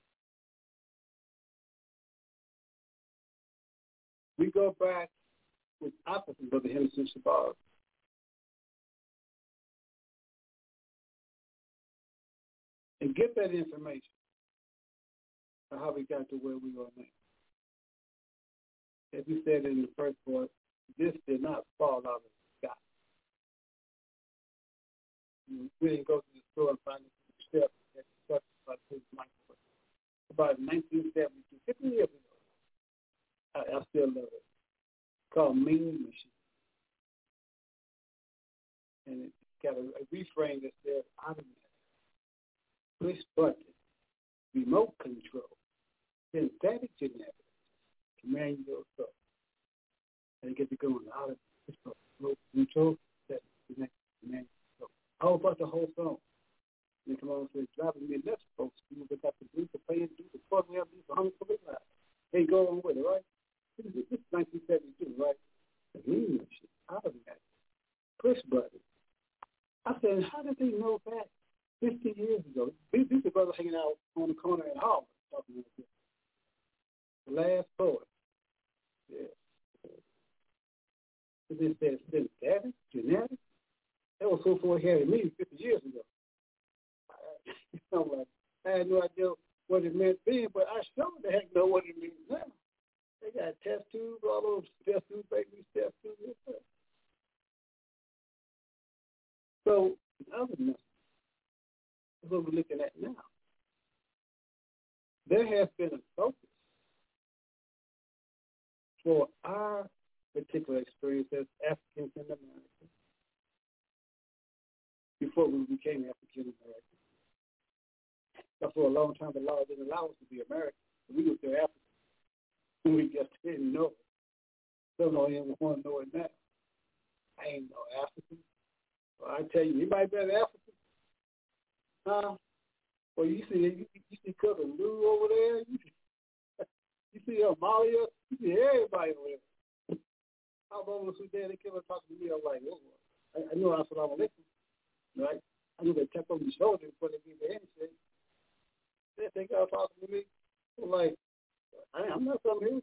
We go back with opposite Brother Henderson Shabbat. And get that information of how we got to where we are now. As we said in the first part, this did not fall out of the sky. We didn't go to the store and find the steps that such about his microwave. About nineteen seventy-two, fifty years ago, I, I still love it. It's called Mean Machine. And it's got a, a refrain that says automatic, push button, remote control, synthetic genetics. Command yourself. And get to go on the out of this control that the next command yourself. How about the whole song? And they come on and say, driving me nuts, folks. You know, got to do the pay and do the program, do the hungry for their lives. They go on with it, right? This is, this is nineteen seventy-two, right? The mean shit. Out of that. Push button. I said, how did they know that fifty years ago? These, these are brothers hanging out on the corner in Harvard talking about this. The last poet. Yeah. So this says synthetic, genetic. That was so far ahead of me fifty years ago. I, I'm like, I had no idea what it meant then, but I sure the heck know what it means now. They got test tubes, all those test tubes, baby test tubes. So, other than that, that's what we're looking at now. There has been a focus for our particular experience as Africans in America before we became African Americans. But for a long time, the law didn't allow us to be American. We were still African. We just didn't know it. Still don't even want to know it now. I ain't no African. Well, I tell you, you might be an African. Huh? Well, you see, you, you see Cousin Lou over there. You see, you see Amalia. You see everybody over there. I was over to Sudan. They came and talked to me. I was like, oh, I, I knew Assalamu alaikum, right? I knew they kept on the shoulder before they gave the handshake. They think I was talking to me. I was like, I, I'm not from here.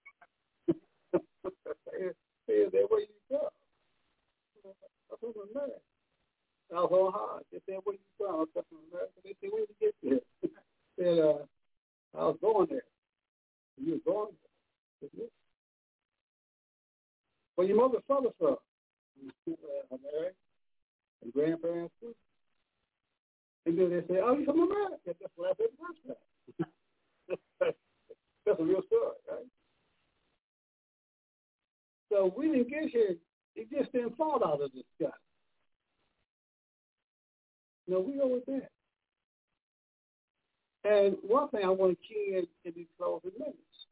Say that where you go. I'm from America. I was on hard. They said, where you from? I was from America. They said, where did you get there? I said, uh, I was going there. You were going there? Where your mother father from? America. And grandparents too. And then they say, oh, you from America. That's what I said the first time. That's a real story, right? So we didn't get here. It just didn't fall out of the sky. No, we over there. And one thing I want to key in in these closing minutes.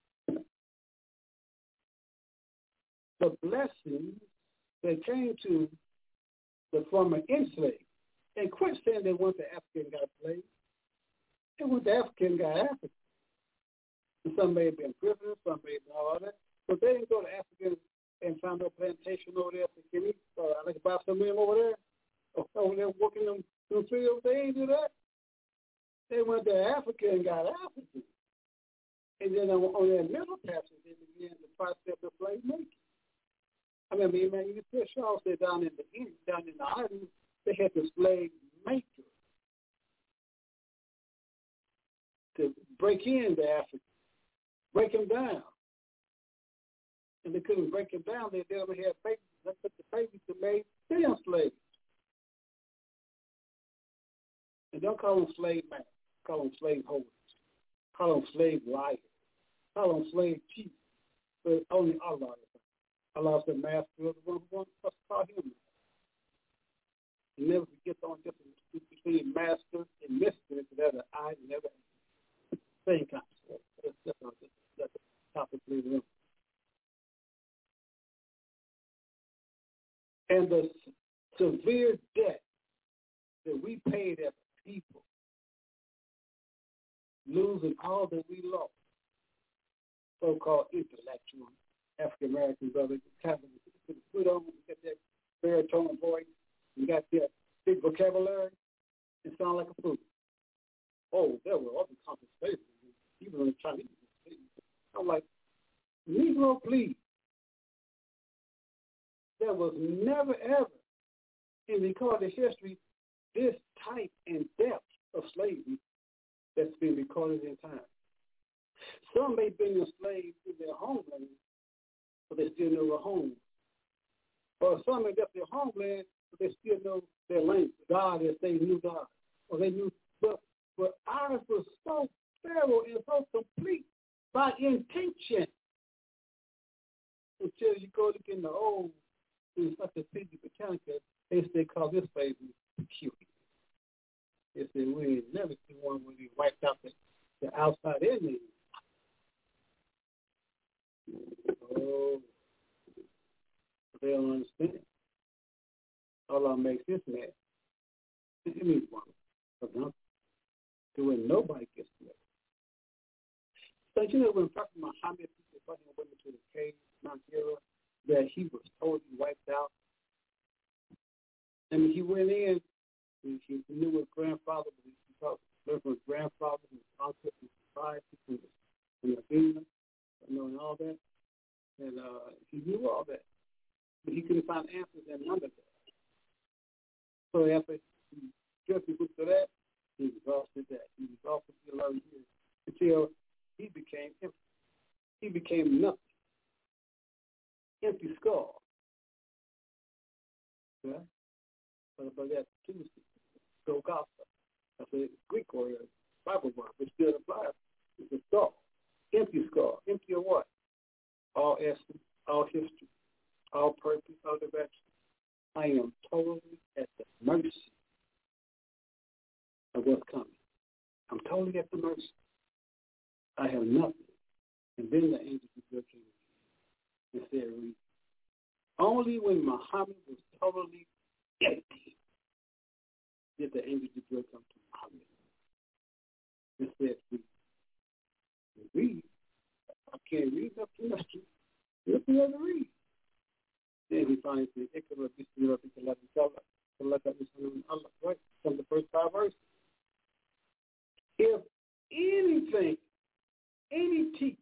The blessings that came to the former enslaved. And quit saying they went to Africa and got slaves. They went to Africa and got Africa. And some may have been prisoners, some may have been all that. But they didn't go to Africa and find a plantation over there. Can we uh, like buy some of them over there? Over there working them, them fields? They ain't do that. They went to Africa and got Africa. And then on, on their middle passage, they began the process of slave making. I mean, man, you can Shaw said down in the down in the islands, they had the slave maker to break into Africa, break them down. And they couldn't break them down. They never had babies. They took the babies to make them slaves. And don't call them slave masters. Call them slave holders. Call them slave liars. Call them slave chiefs. But only Allah is. Allah said, master of the one who wants us to call him. You never forget the only difference between master and mister. There's an I and never same concept. That's, that's, that's a topic later on. And the severe debt that we paid as a people, losing all that we lost, so-called intellectual African Americans, brother, kind of put on, get that baritone voice, you got that big vocabulary, and sound like a fool. Oh, there were other conversations, even in the Chinese. I'm like, Negro, please. There was never, ever in recorded history this type and depth of slavery that's been recorded in time. Some may have been enslaved in their homeland, but they still know their home. Or some may left their homeland, but they still know their language. God is, they knew God. Or they knew, but, but ours was so thorough and so complete by intention. Until you go look in the old Encyclopedia Britannica, they say call this baby peculiar. They say we ain't never seen one where they wiped out the, the outside ending. Oh, they don't understand. Allah makes this mad. It means one. For example, to where nobody gets to it. So you know when Prophet Muhammad went into the cave, Mount Hira, that he was totally wiped out. I mean, he went in, and he knew his grandfather, but he talked to his grandfather, his uncle, his society, and the kingdom, you know, and all that. And uh, he knew all that. But he couldn't find answers in none of that. So after he just looked to that, he exhausted that. He exhausted the eleven years until he became empty. He became nothing. Empty skull. Yeah? But, but that's Tuesday. So gospel. That's a Greek word, Bible word, which still applies. It's a skull. Empty skull. Empty of what? All essence, all history, all purpose, all direction. I am totally at the mercy of what's coming. I'm totally at the mercy. I have nothing. And then the angel of God came and said, read. Only when Muhammad was totally empty did the angel of God come to Muhammad and said, read. Read. I can't read up to that. You have to read. Then he finds the Ikra, Bismillah, Allah, right? From the first five verses. If anything, any teaching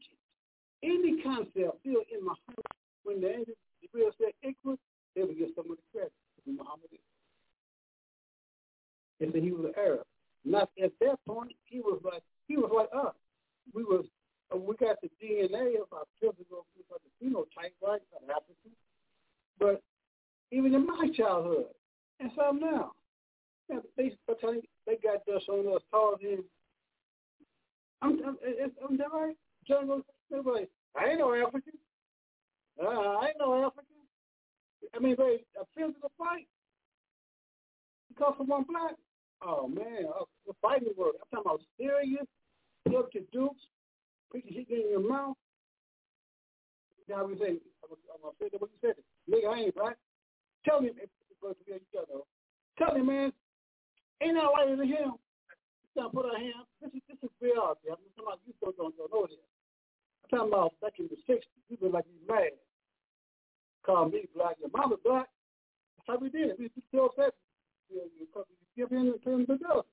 not at that point, he was like he was like us. We was uh, we got the D N A of our physical, of the phenotype, right, of African. But even in my childhood, and some now, yeah, they they got dust on us, called him. I'm I'm, I'm that right? Jungle, everybody. I ain't no African. Uh, I ain't no African. I mean, they a physical fight because of one black. Oh man, uh, the fighting word. I'm talking about serious. Look at dukes, put your shit in your mouth. Now we say, I'm gonna say what you said. Nigga, I ain't black. Tell me, tell me, man. Ain't that whiter than him? Now put our hand. This is this is reality. I'm talking about you still don't, don't know this. I'm talking about back in the sixties. You were like you mad. Call me black. Your mama black. That's how we did it. We still said you give in to the dust.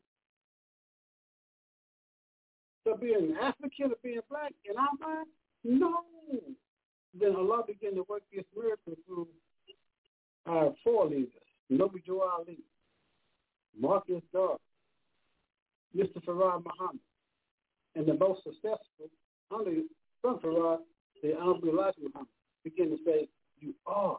So being African or being black in our mind, no. Then Allah began to work this miracle through our foreleaders. Nobi Joe Ali, Marcus Garvey, Mister Farad Muhammad, and the most successful, only from Farad, the Honorable Elijah Muhammad, begin to say, you are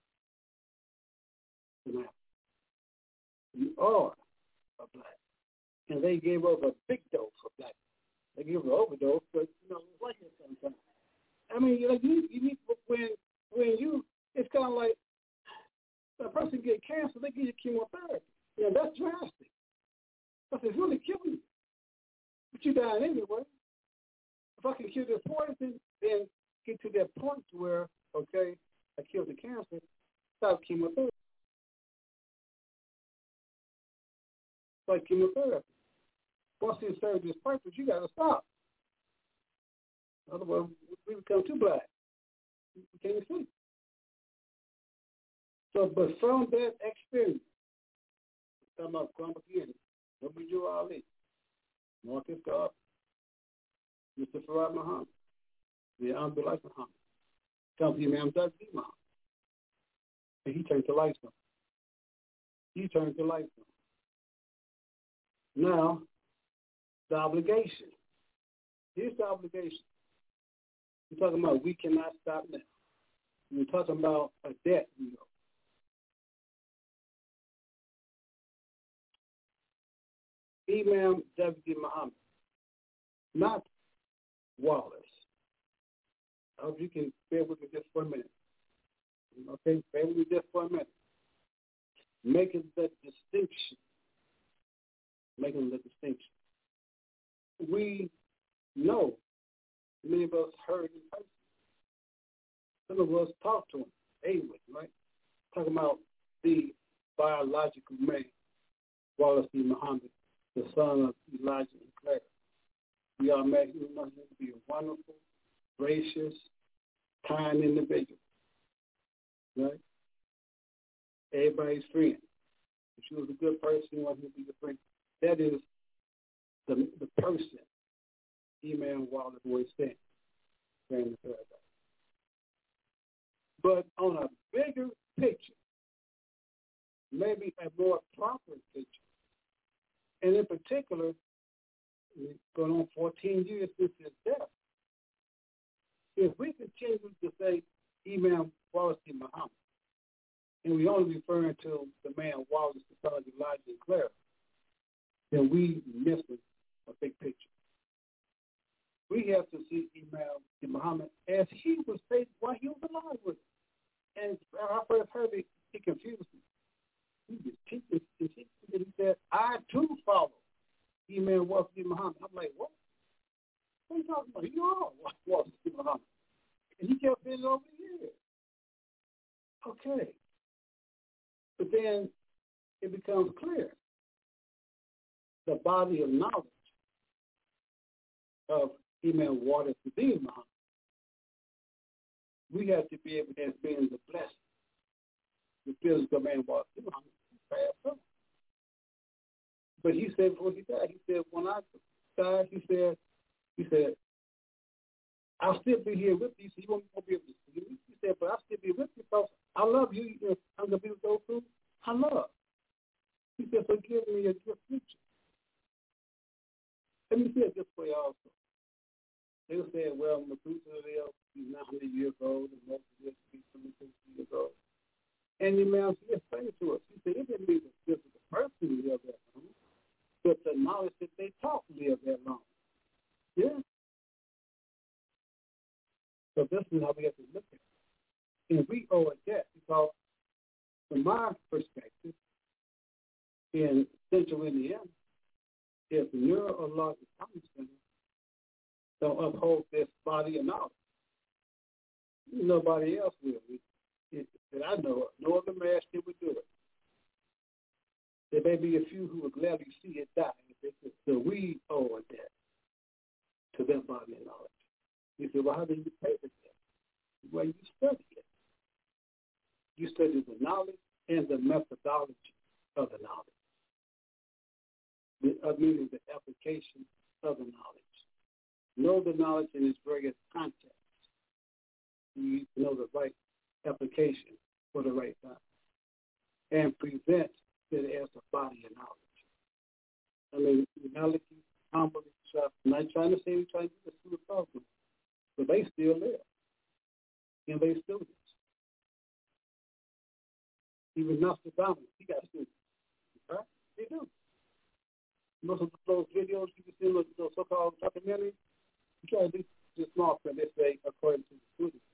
an African. You are a black. And they gave us a big dose of black. They gave us an overdose, but, you know, it's like it sometimes. I mean, you, you, you need, when, when you, it's kind of like a person get cancer, they give you chemotherapy. Yeah, that's drastic. Because it's really killing you. But you're dying anyway. If I can cure this poison, then get to that point where, okay, I killed the cancer, stop chemotherapy. It's like chemotherapy. Once you serve this purpose, you got to stop. Otherwise, we become too black. We can't see. So, but from that experience, talking about Kwame Beginning, Nobi Joe Ali, Marcus Garvey, Mister Farad Muhammad, the Honorable Elijah Muhammad, comes to Imam Doug D. Muhammad, and he turned to life on. He turned to life on. Now, the obligation. Here's the obligation. We're talking about we cannot stop now. We're talking about a debt we owe. Imam W D. Muhammad, not Wallace. I hope you can bear with me just for a minute. Okay, bear with me just for a minute. Making the distinction. Making the distinction. We know many of us heard in person. Some of us talked to him, ate with him, right? Talking about the biological man, Wallace D. Muhammad, the son of Elijah and Claire. We all met him to be a wonderful, gracious, kind individual, right? Everybody's friend. If she was a good person, you want him to be your friend. That is the the person, Imam Wallace was saying, in the paradise. But on a bigger picture, maybe a more proper picture, and in particular, going on fourteen years since his death, if we continue to say Imam Wallace D. Muhammad, and we only referring to the man Wallace, the son of Elijah and Claire, then we missing a big picture. We have to see Imam Muhammad as he was faced while he was alive with him. And I first heard it, he confused me. He was teaching, he, he said, I too follow Imam Wallace D. Muhammad. I'm like, what? What are you talking about? You are Wallace D. Muhammad. And he kept saying it over the years. Okay. But then it becomes clear. The body of knowledge of Imam Wallace D. Muhammad, we have to be able to have been the blessing. The physical man Wallace D. Muhammad passed on. But he said before he died, he said, when I died, he said, he said, I'll still be here with you, so you won't be able to see me. He said, but I'll still be with you because I love you. I'm going to be with those who I love. He said, so give me a good future. Let me see it this way also. They were saying, well, Methuselah lived, he's nine hundred years old, and Moses lived to be twenty-six years old. And the man he explained to us, he said, it didn't mean that this is the person who lived that long, but the knowledge that they taught lived that long. Yeah. So this is how we have to look at it. And we owe a debt because from my perspective, in Central Indiana, if the neurological Islamic Center don't uphold this body of knowledge, nobody else will. It, that I know of, no other master would do it. There may be a few who would gladly see it die. So we owe a debt to that body of knowledge. You say, well, how do you pay the debt? Well, you study it. You study the knowledge and the methodology of the knowledge. The, uh, meaning the application of the knowledge. Know the knowledge in its various contexts. You need to know the right application for the right time. And present it as a body of knowledge. I mean, humility, humbly, trust. I'm not trying to say we're trying to do this to the problem, but they still live. And they students. Even Nostradamus, he got students. Right? They do. Most of those videos you can see, those, those so-called documentaries, you try to do just small print, they say, according to the students.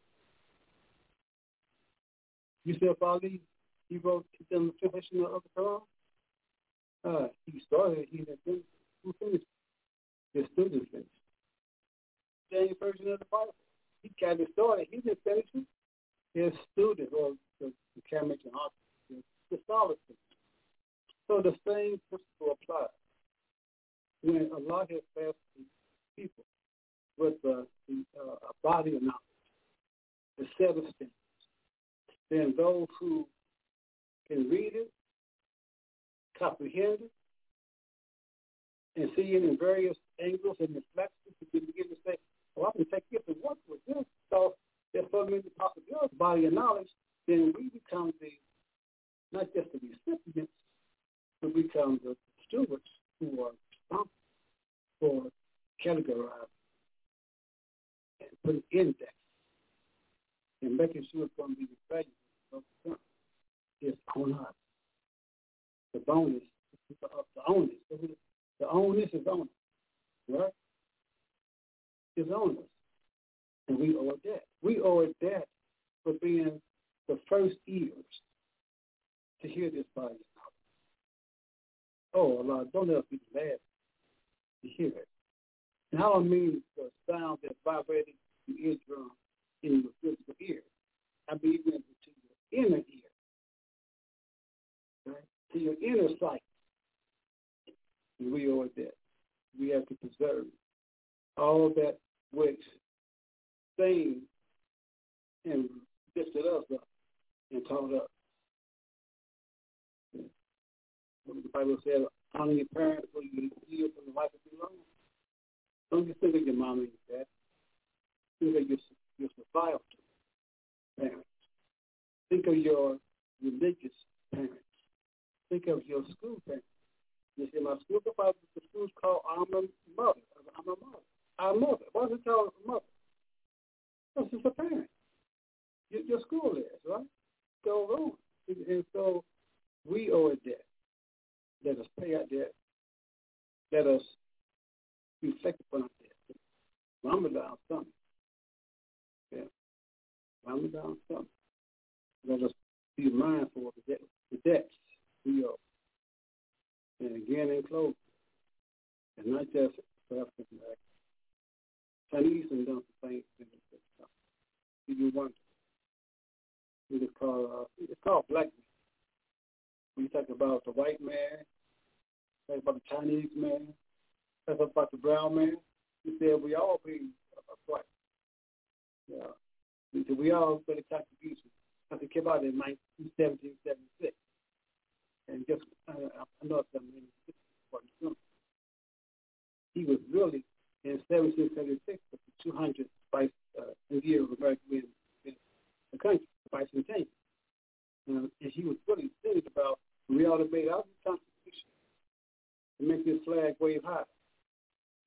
You see if Ali, he wrote the translation of the Quran? Uh, he started, he didn't finish. Who finished? His students finished. James version of the Bible. He kind of started, he didn't finish it. His student, or the, the Cambridge and Oxford, the scholars finished. So the same principle applies. When Allah has passed people with a, a, a body of knowledge, a set of standards, then those who can read it, comprehend it, and see it in various angles and reflections, you can begin to say, well, I can take this and work with this. So there's so many possibilities, body of knowledge, then we become the, not just the recipients, but we become the stewards who are responsible for categorizing and putting index and making sure it's going to be valuable. It's on us. The bonus, the, the onus, the onus is on us, right? It's on us. And we owe a debt. We owe a debt for being the first ears to hear this body of knowledge. Oh, Allah, don't let us be glad to hear it. And I don't mean the sound that's vibrating in your eardrum in your physical ear. I mean to your inner ear, right? To your inner sight. And we owe a debt. We have to preserve all that which stained and lifted us up and taught us. What the Bible says, honor your parents so you can heal from the life of your own. Don't just think of your mom and your dad. Think of your, your societal parents. Think of your religious parents. Think of your school parents. You see, my school, the school's called Alma Mother. Alma Mother. Our mother. Why is it called a mother? Because it's a parent. Your, your school is, right? Go on. And so we owe a debt. Let us pay our debt. Let us reflect upon our debt. Ramadan something. Yeah. Ramadan something. Let us be mindful of the, debt, the debts we owe. And again, in closing, and not just for African Americans. Chinese have done the same thing. You do wonder. It's called, uh, it's called blackness. When you talk about the white man, talk about the Chinese man, talk about the brown man, you said we all be uh, white. Yeah. We said we all made a contribution. Because it came out in seventeen seventy-six. And just, uh, I know it's seventeen seventy-six. He was really, in seventeen seventy-six, the two hundredth vice uh, year of American in, in the country, bicentennial. Uh, and he was really serious about we ought to make our contribution to make this flag wave high.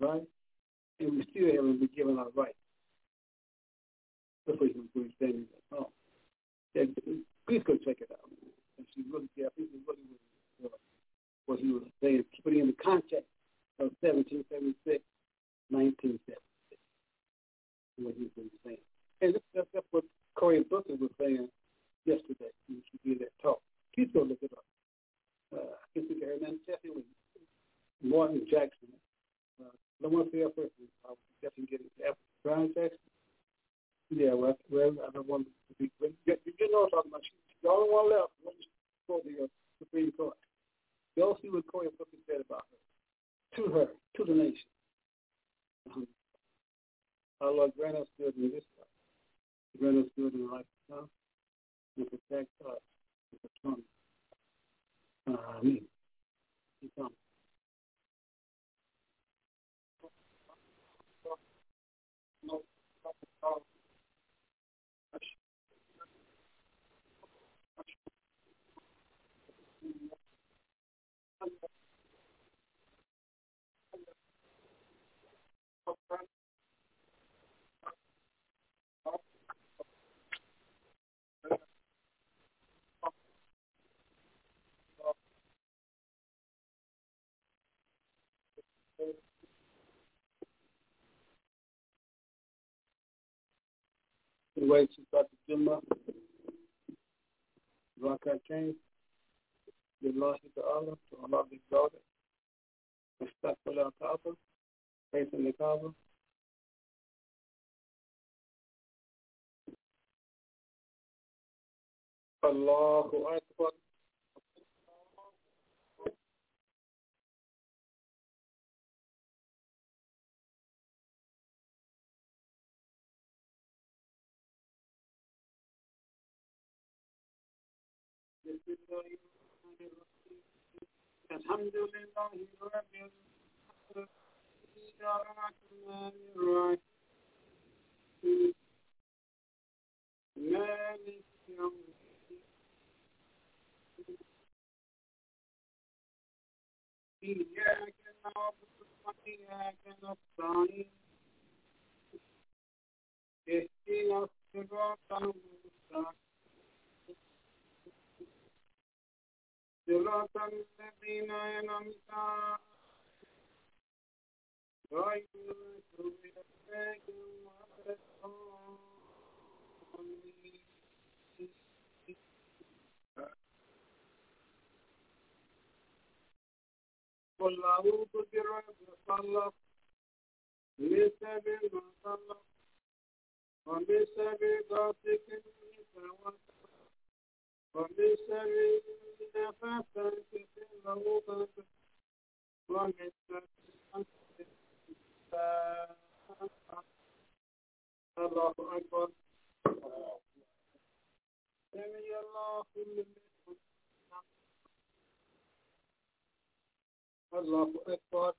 right? And we still haven't been given our rights. That's what he was doing, standing at home. And please go check it out. And she really, yeah, I think it really was what he was saying, putting in the context of seventeen seventy-six, nineteen seventy-six, what he was saying. And that's, that's what Cory Booker was saying yesterday when she did that talk. Please go look it up. Uh, I can think of her name, Jesse was Martin Jackson. Uh, I don't want to say her first name. I was definitely getting to Brian Jackson. Yeah, well, well, I don't want to be. You, you know what I'm talking about. She's the only one left for the uh, Supreme Court. You'll see what Cory Booker said about her, to her, to the nation. Um, our Lord grant us good in this life, grant us good in the life to come, and protect us with the tongue. Amen. Uh, Anyway, to Doctor Jimma, Rakat King, the Lord to Allah, to Allah be exalted, respect for our Kaaba, faith in the Kaaba. Allahu Akbar. الحمد لله رب الرحمن الرحيم مالك يوم الدين إياك نعبد وإياك نستعين اهدنا الصراط المستقيم صراط الذين أنعمت غير المغضوب عليهم ولا الضالين. قل أعوذ برب الفلق من شر ما خلق ومن شر غاسق إذا وقب ومن شر النفاثات في العقد ومن شر الله أكبر. سمع الله لمن الله أكبر.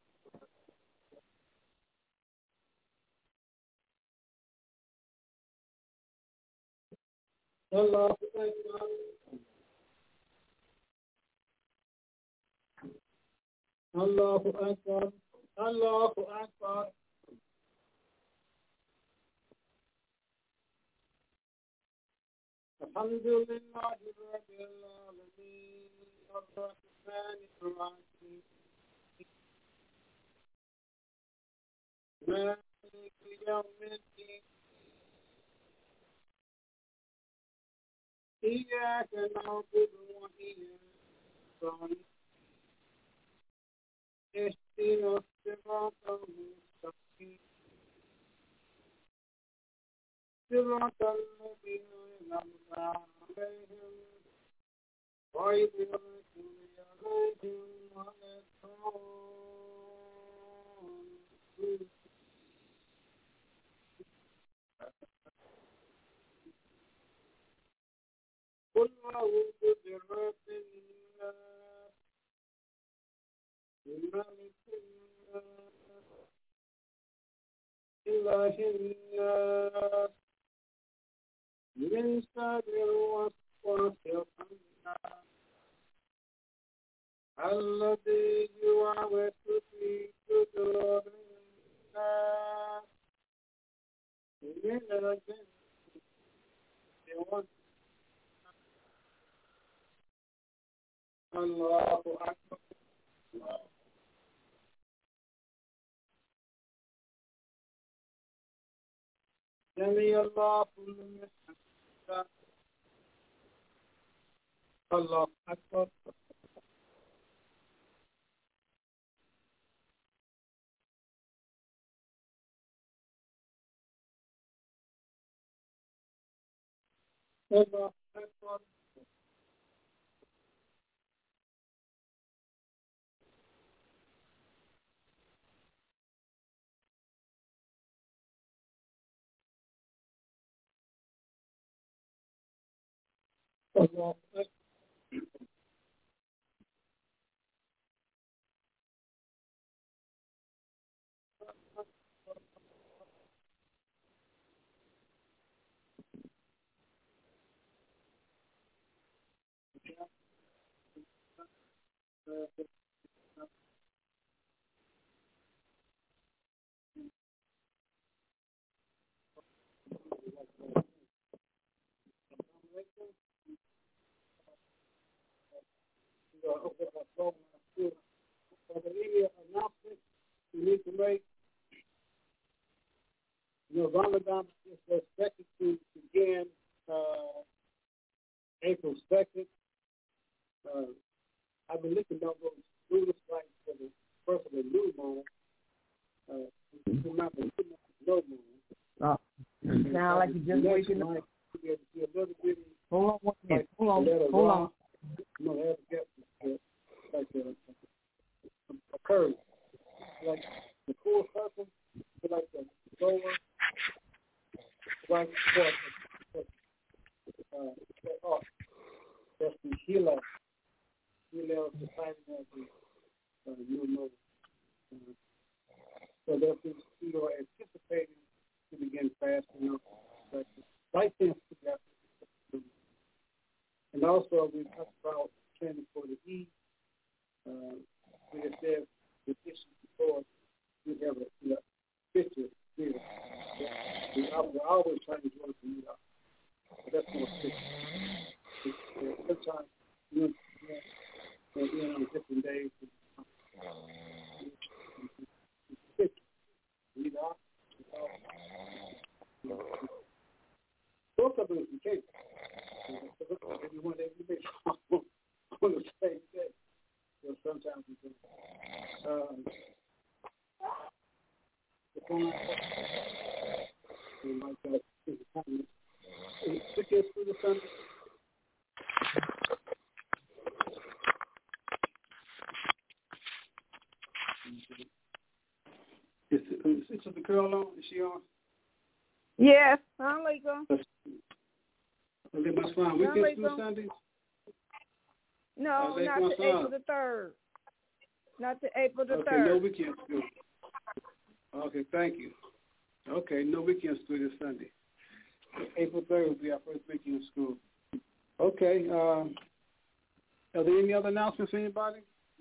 الله أكبر. الله أكبر. الله أكبر. الحمد لله رب العالمين الرحمن الرحيم مالك يوم الدين إياك نعبد وإياك نستعين اهدنا الصراط المستقيم صراط الذين أنعمت عليهم غير المغضوب عليهم ولا الضالين. قل أعوذ برب الناس ملك الناس إله الناس من شر الوسواس الخناس الذي يوسوس في صدور right there. They want Allahu Akbar. Sami Allahu liman hamidah. Allahu Akbar. Allahu Akbar. Allahu Akbar. Announcement we need to make. You know, Ramadan is expected to begin uh, April second. Uh, I've been looking at those lunar sites for the first of the new moon. Uh, not the no moon. Oh, it sounds like you're just waking up. Hold on one minute. Hold on. Hold on. No, they have to get like a, a curve. Like the full circle, like the lower, right foot, uh, off. That's the Hila. Hila is the timing of the uh, new moon. Uh, so that's the, you know, anticipating to begin fasting up. But light things together. And also, we talked about training for the Eid. Uh, we have said the issue before, we have a you know, picture here. We, we're always trying to join the Eid. But that's more picture. Uh, sometimes, you know, we're you know, on different days. Both of them you can't. Everyone every on the same day. So sometimes we can. Um, the phone we might have to time. Took us through the Sunday. Is, is, is the girl on? Is she on? Yes. Assalamu alaikum. Okay, that's fine. We can do Sunday? No, uh, not to April the third. Not to April the okay, third. Okay, no weekend school. Okay, thank you. Okay, no weekend school this Sunday. April third will be our first weekend school. Okay, um, are there any other announcements for anybody?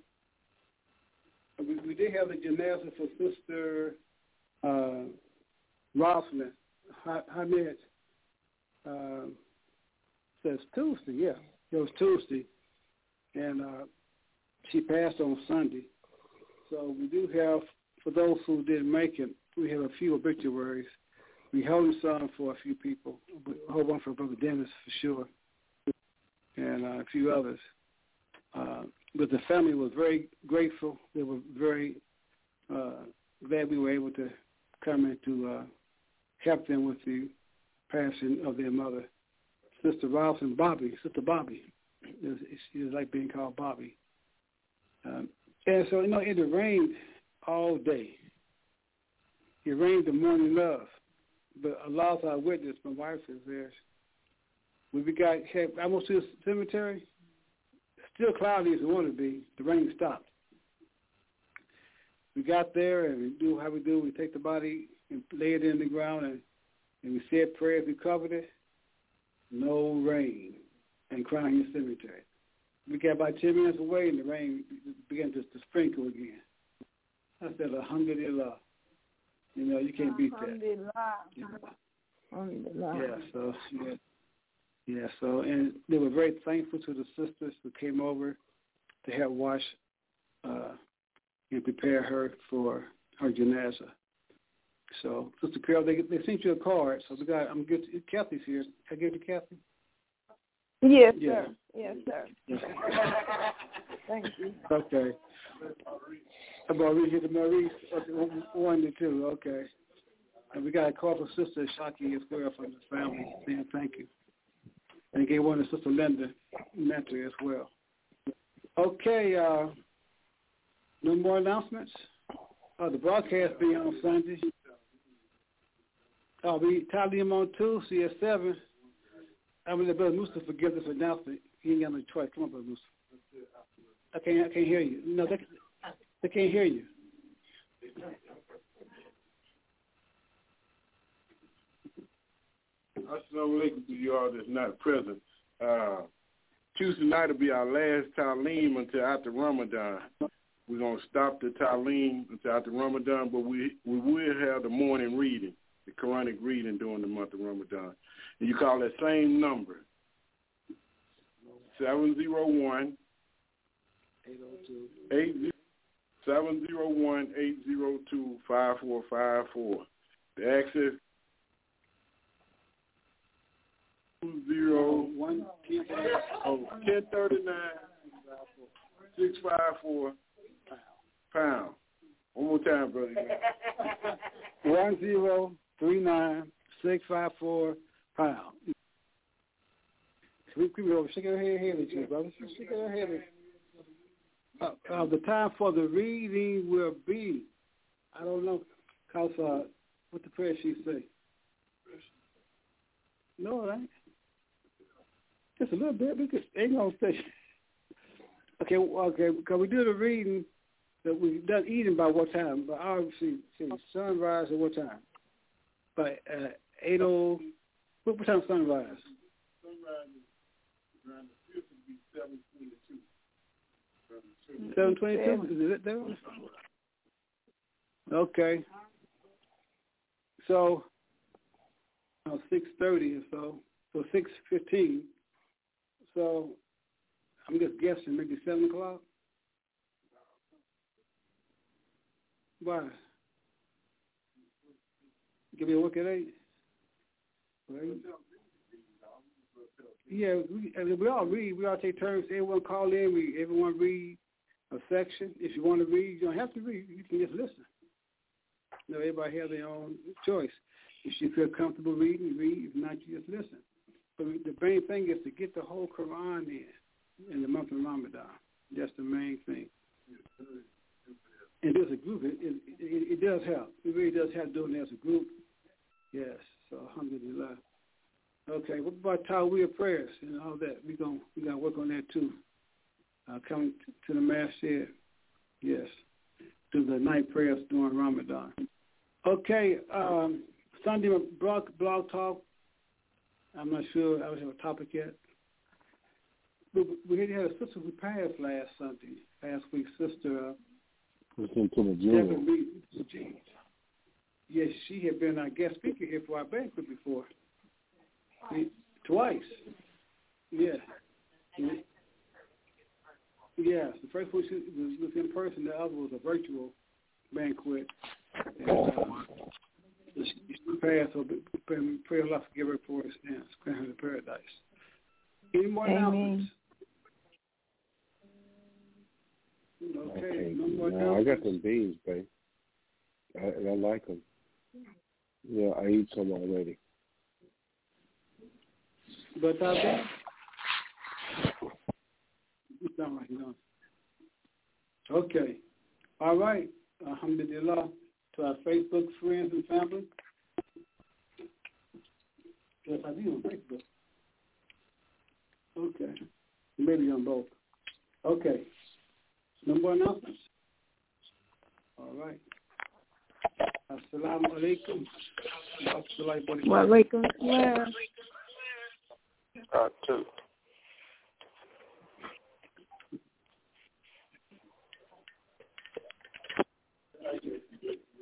We, we did have the gymnasium for Sister uh, Rosalind Hamid. Uh, says Tuesday, yeah. It was Tuesday. And uh, she passed on Sunday. So we do have, for those who didn't make it, we have a few obituaries. We held some for a few people. A whole bunch for Brother Dennis, for sure, and uh, a few others. Uh, but the family was very grateful. They were very uh, glad we were able to come in to uh, help them with the passing of their mother, Sister Ross and Bobby, Sister Bobby. She was like being called Bobby. Um, and so, you know, it rained all day. It rained the morning of. But Allah's our witness. My wife is there. When we got, I went to the cemetery. Still cloudy as it wanted to be. The rain stopped. We got there and we do how we do. We take the body and lay it in the ground and, and we said prayers. We covered it. No rain and crying in the cemetery. We got about ten minutes away and the rain began to, to sprinkle again. I said, Alhamdulillah. You know, you can't beat that. Alhamdulillah. Yeah. Yeah, so yeah, yeah, so and they were very thankful to the sisters who came over to help wash uh, and prepare her for her janazah. So, Sister Carol, they they sent you a card. So we got. I'm good. To, Kathy's here. Can I give it to Kathy? Yes, yeah. sir. Yes, sir. Thank you. Okay. I'm going to read it to Maurice. One to two. Okay. And we got a call from Sister Shaki as well from the family saying thank you. And he gave one to Sister Linda Mentor as well. Okay. Uh, no more announcements? Oh, the broadcast be on Sunday. Oh, we Talim on Tuesday at seven. I'm going to let Brother Musa forgive this announcement. He ain't got no choice. Come on, Brother Musa. I can't, I can't hear you. No, they, they can't hear you. Assalamu alaikum to you all that's not present. Uh, Tuesday night will be our last Talim until after Ramadan. We're going to stop the Talim until after Ramadan, but we, we will have the morning reading, the Quranic reading during the month of Ramadan. And you call that same number, seven zero one, eight seven zero one, eight zero two, five four five four. The access zero one oh ten thirty nine six five four pound. One more time, brother. One zero three nine six five four pound. We we over. Shake your head here with you, brother. Shake your head. Uh, uh, the time for the reading will be, I don't know, cause uh, what the prayer sheet say. No, it ain't. Just a little bit. We could, ain't gonna say. Okay, okay. Because we do the reading, that we done eating by what time? But obviously, see, sunrise at what time? By uh, eight oh. What, what time sunrise? Sunrise is around the fifth would be seven twenty-two. Seven twenty-two. Is it there? Okay. So, uh, six thirty or so. So six fifteen. So I'm just guessing, maybe seven o'clock. Why? Give me a look at eight. Right? Yeah, we, we all read. We all take turns. Everyone call in. We everyone read a section. If you want to read, you don't have to read. You can just listen. You know, everybody has their own choice. If you feel comfortable reading, read. If not, you just listen. But the main thing is to get the whole Quran in in the month of Ramadan. That's the main thing. And there's a group. It, it, it, it does help. It really does help doing it as a group. Yes. So, alhamdulillah. Okay. What about Tawweeh prayers and all that? We're going we gonna work on that too. Uh, coming to the masjid. Yes. Do the night prayers during Ramadan. Okay. Um, Sunday blog, blog talk. I'm not sure I don't have a topic yet. But we had a sister who passed last Sunday, last week, Sister uh, Deborah Reed. Yes, she had been our guest speaker here for our banquet before. Twice. Yeah. Yes, the first one she was, was in person, the other was a virtual banquet. And, uh, she passed, so pray Allah forgive her for her sins, grant her to paradise. Any more announcements? Okay, okay. no more no, I got some beans, babe. I, and I like them. Yeah, I eat some already. But uh, that, you sound like you don't. Okay. All right. Alhamdulillah. To our Facebook friends and family. Yes, I do on Facebook. Okay. Maybe on both. Okay. No more announcements? All right. Assalamu alaikum. Wa alaikum assalam. Uh, two. Thank you.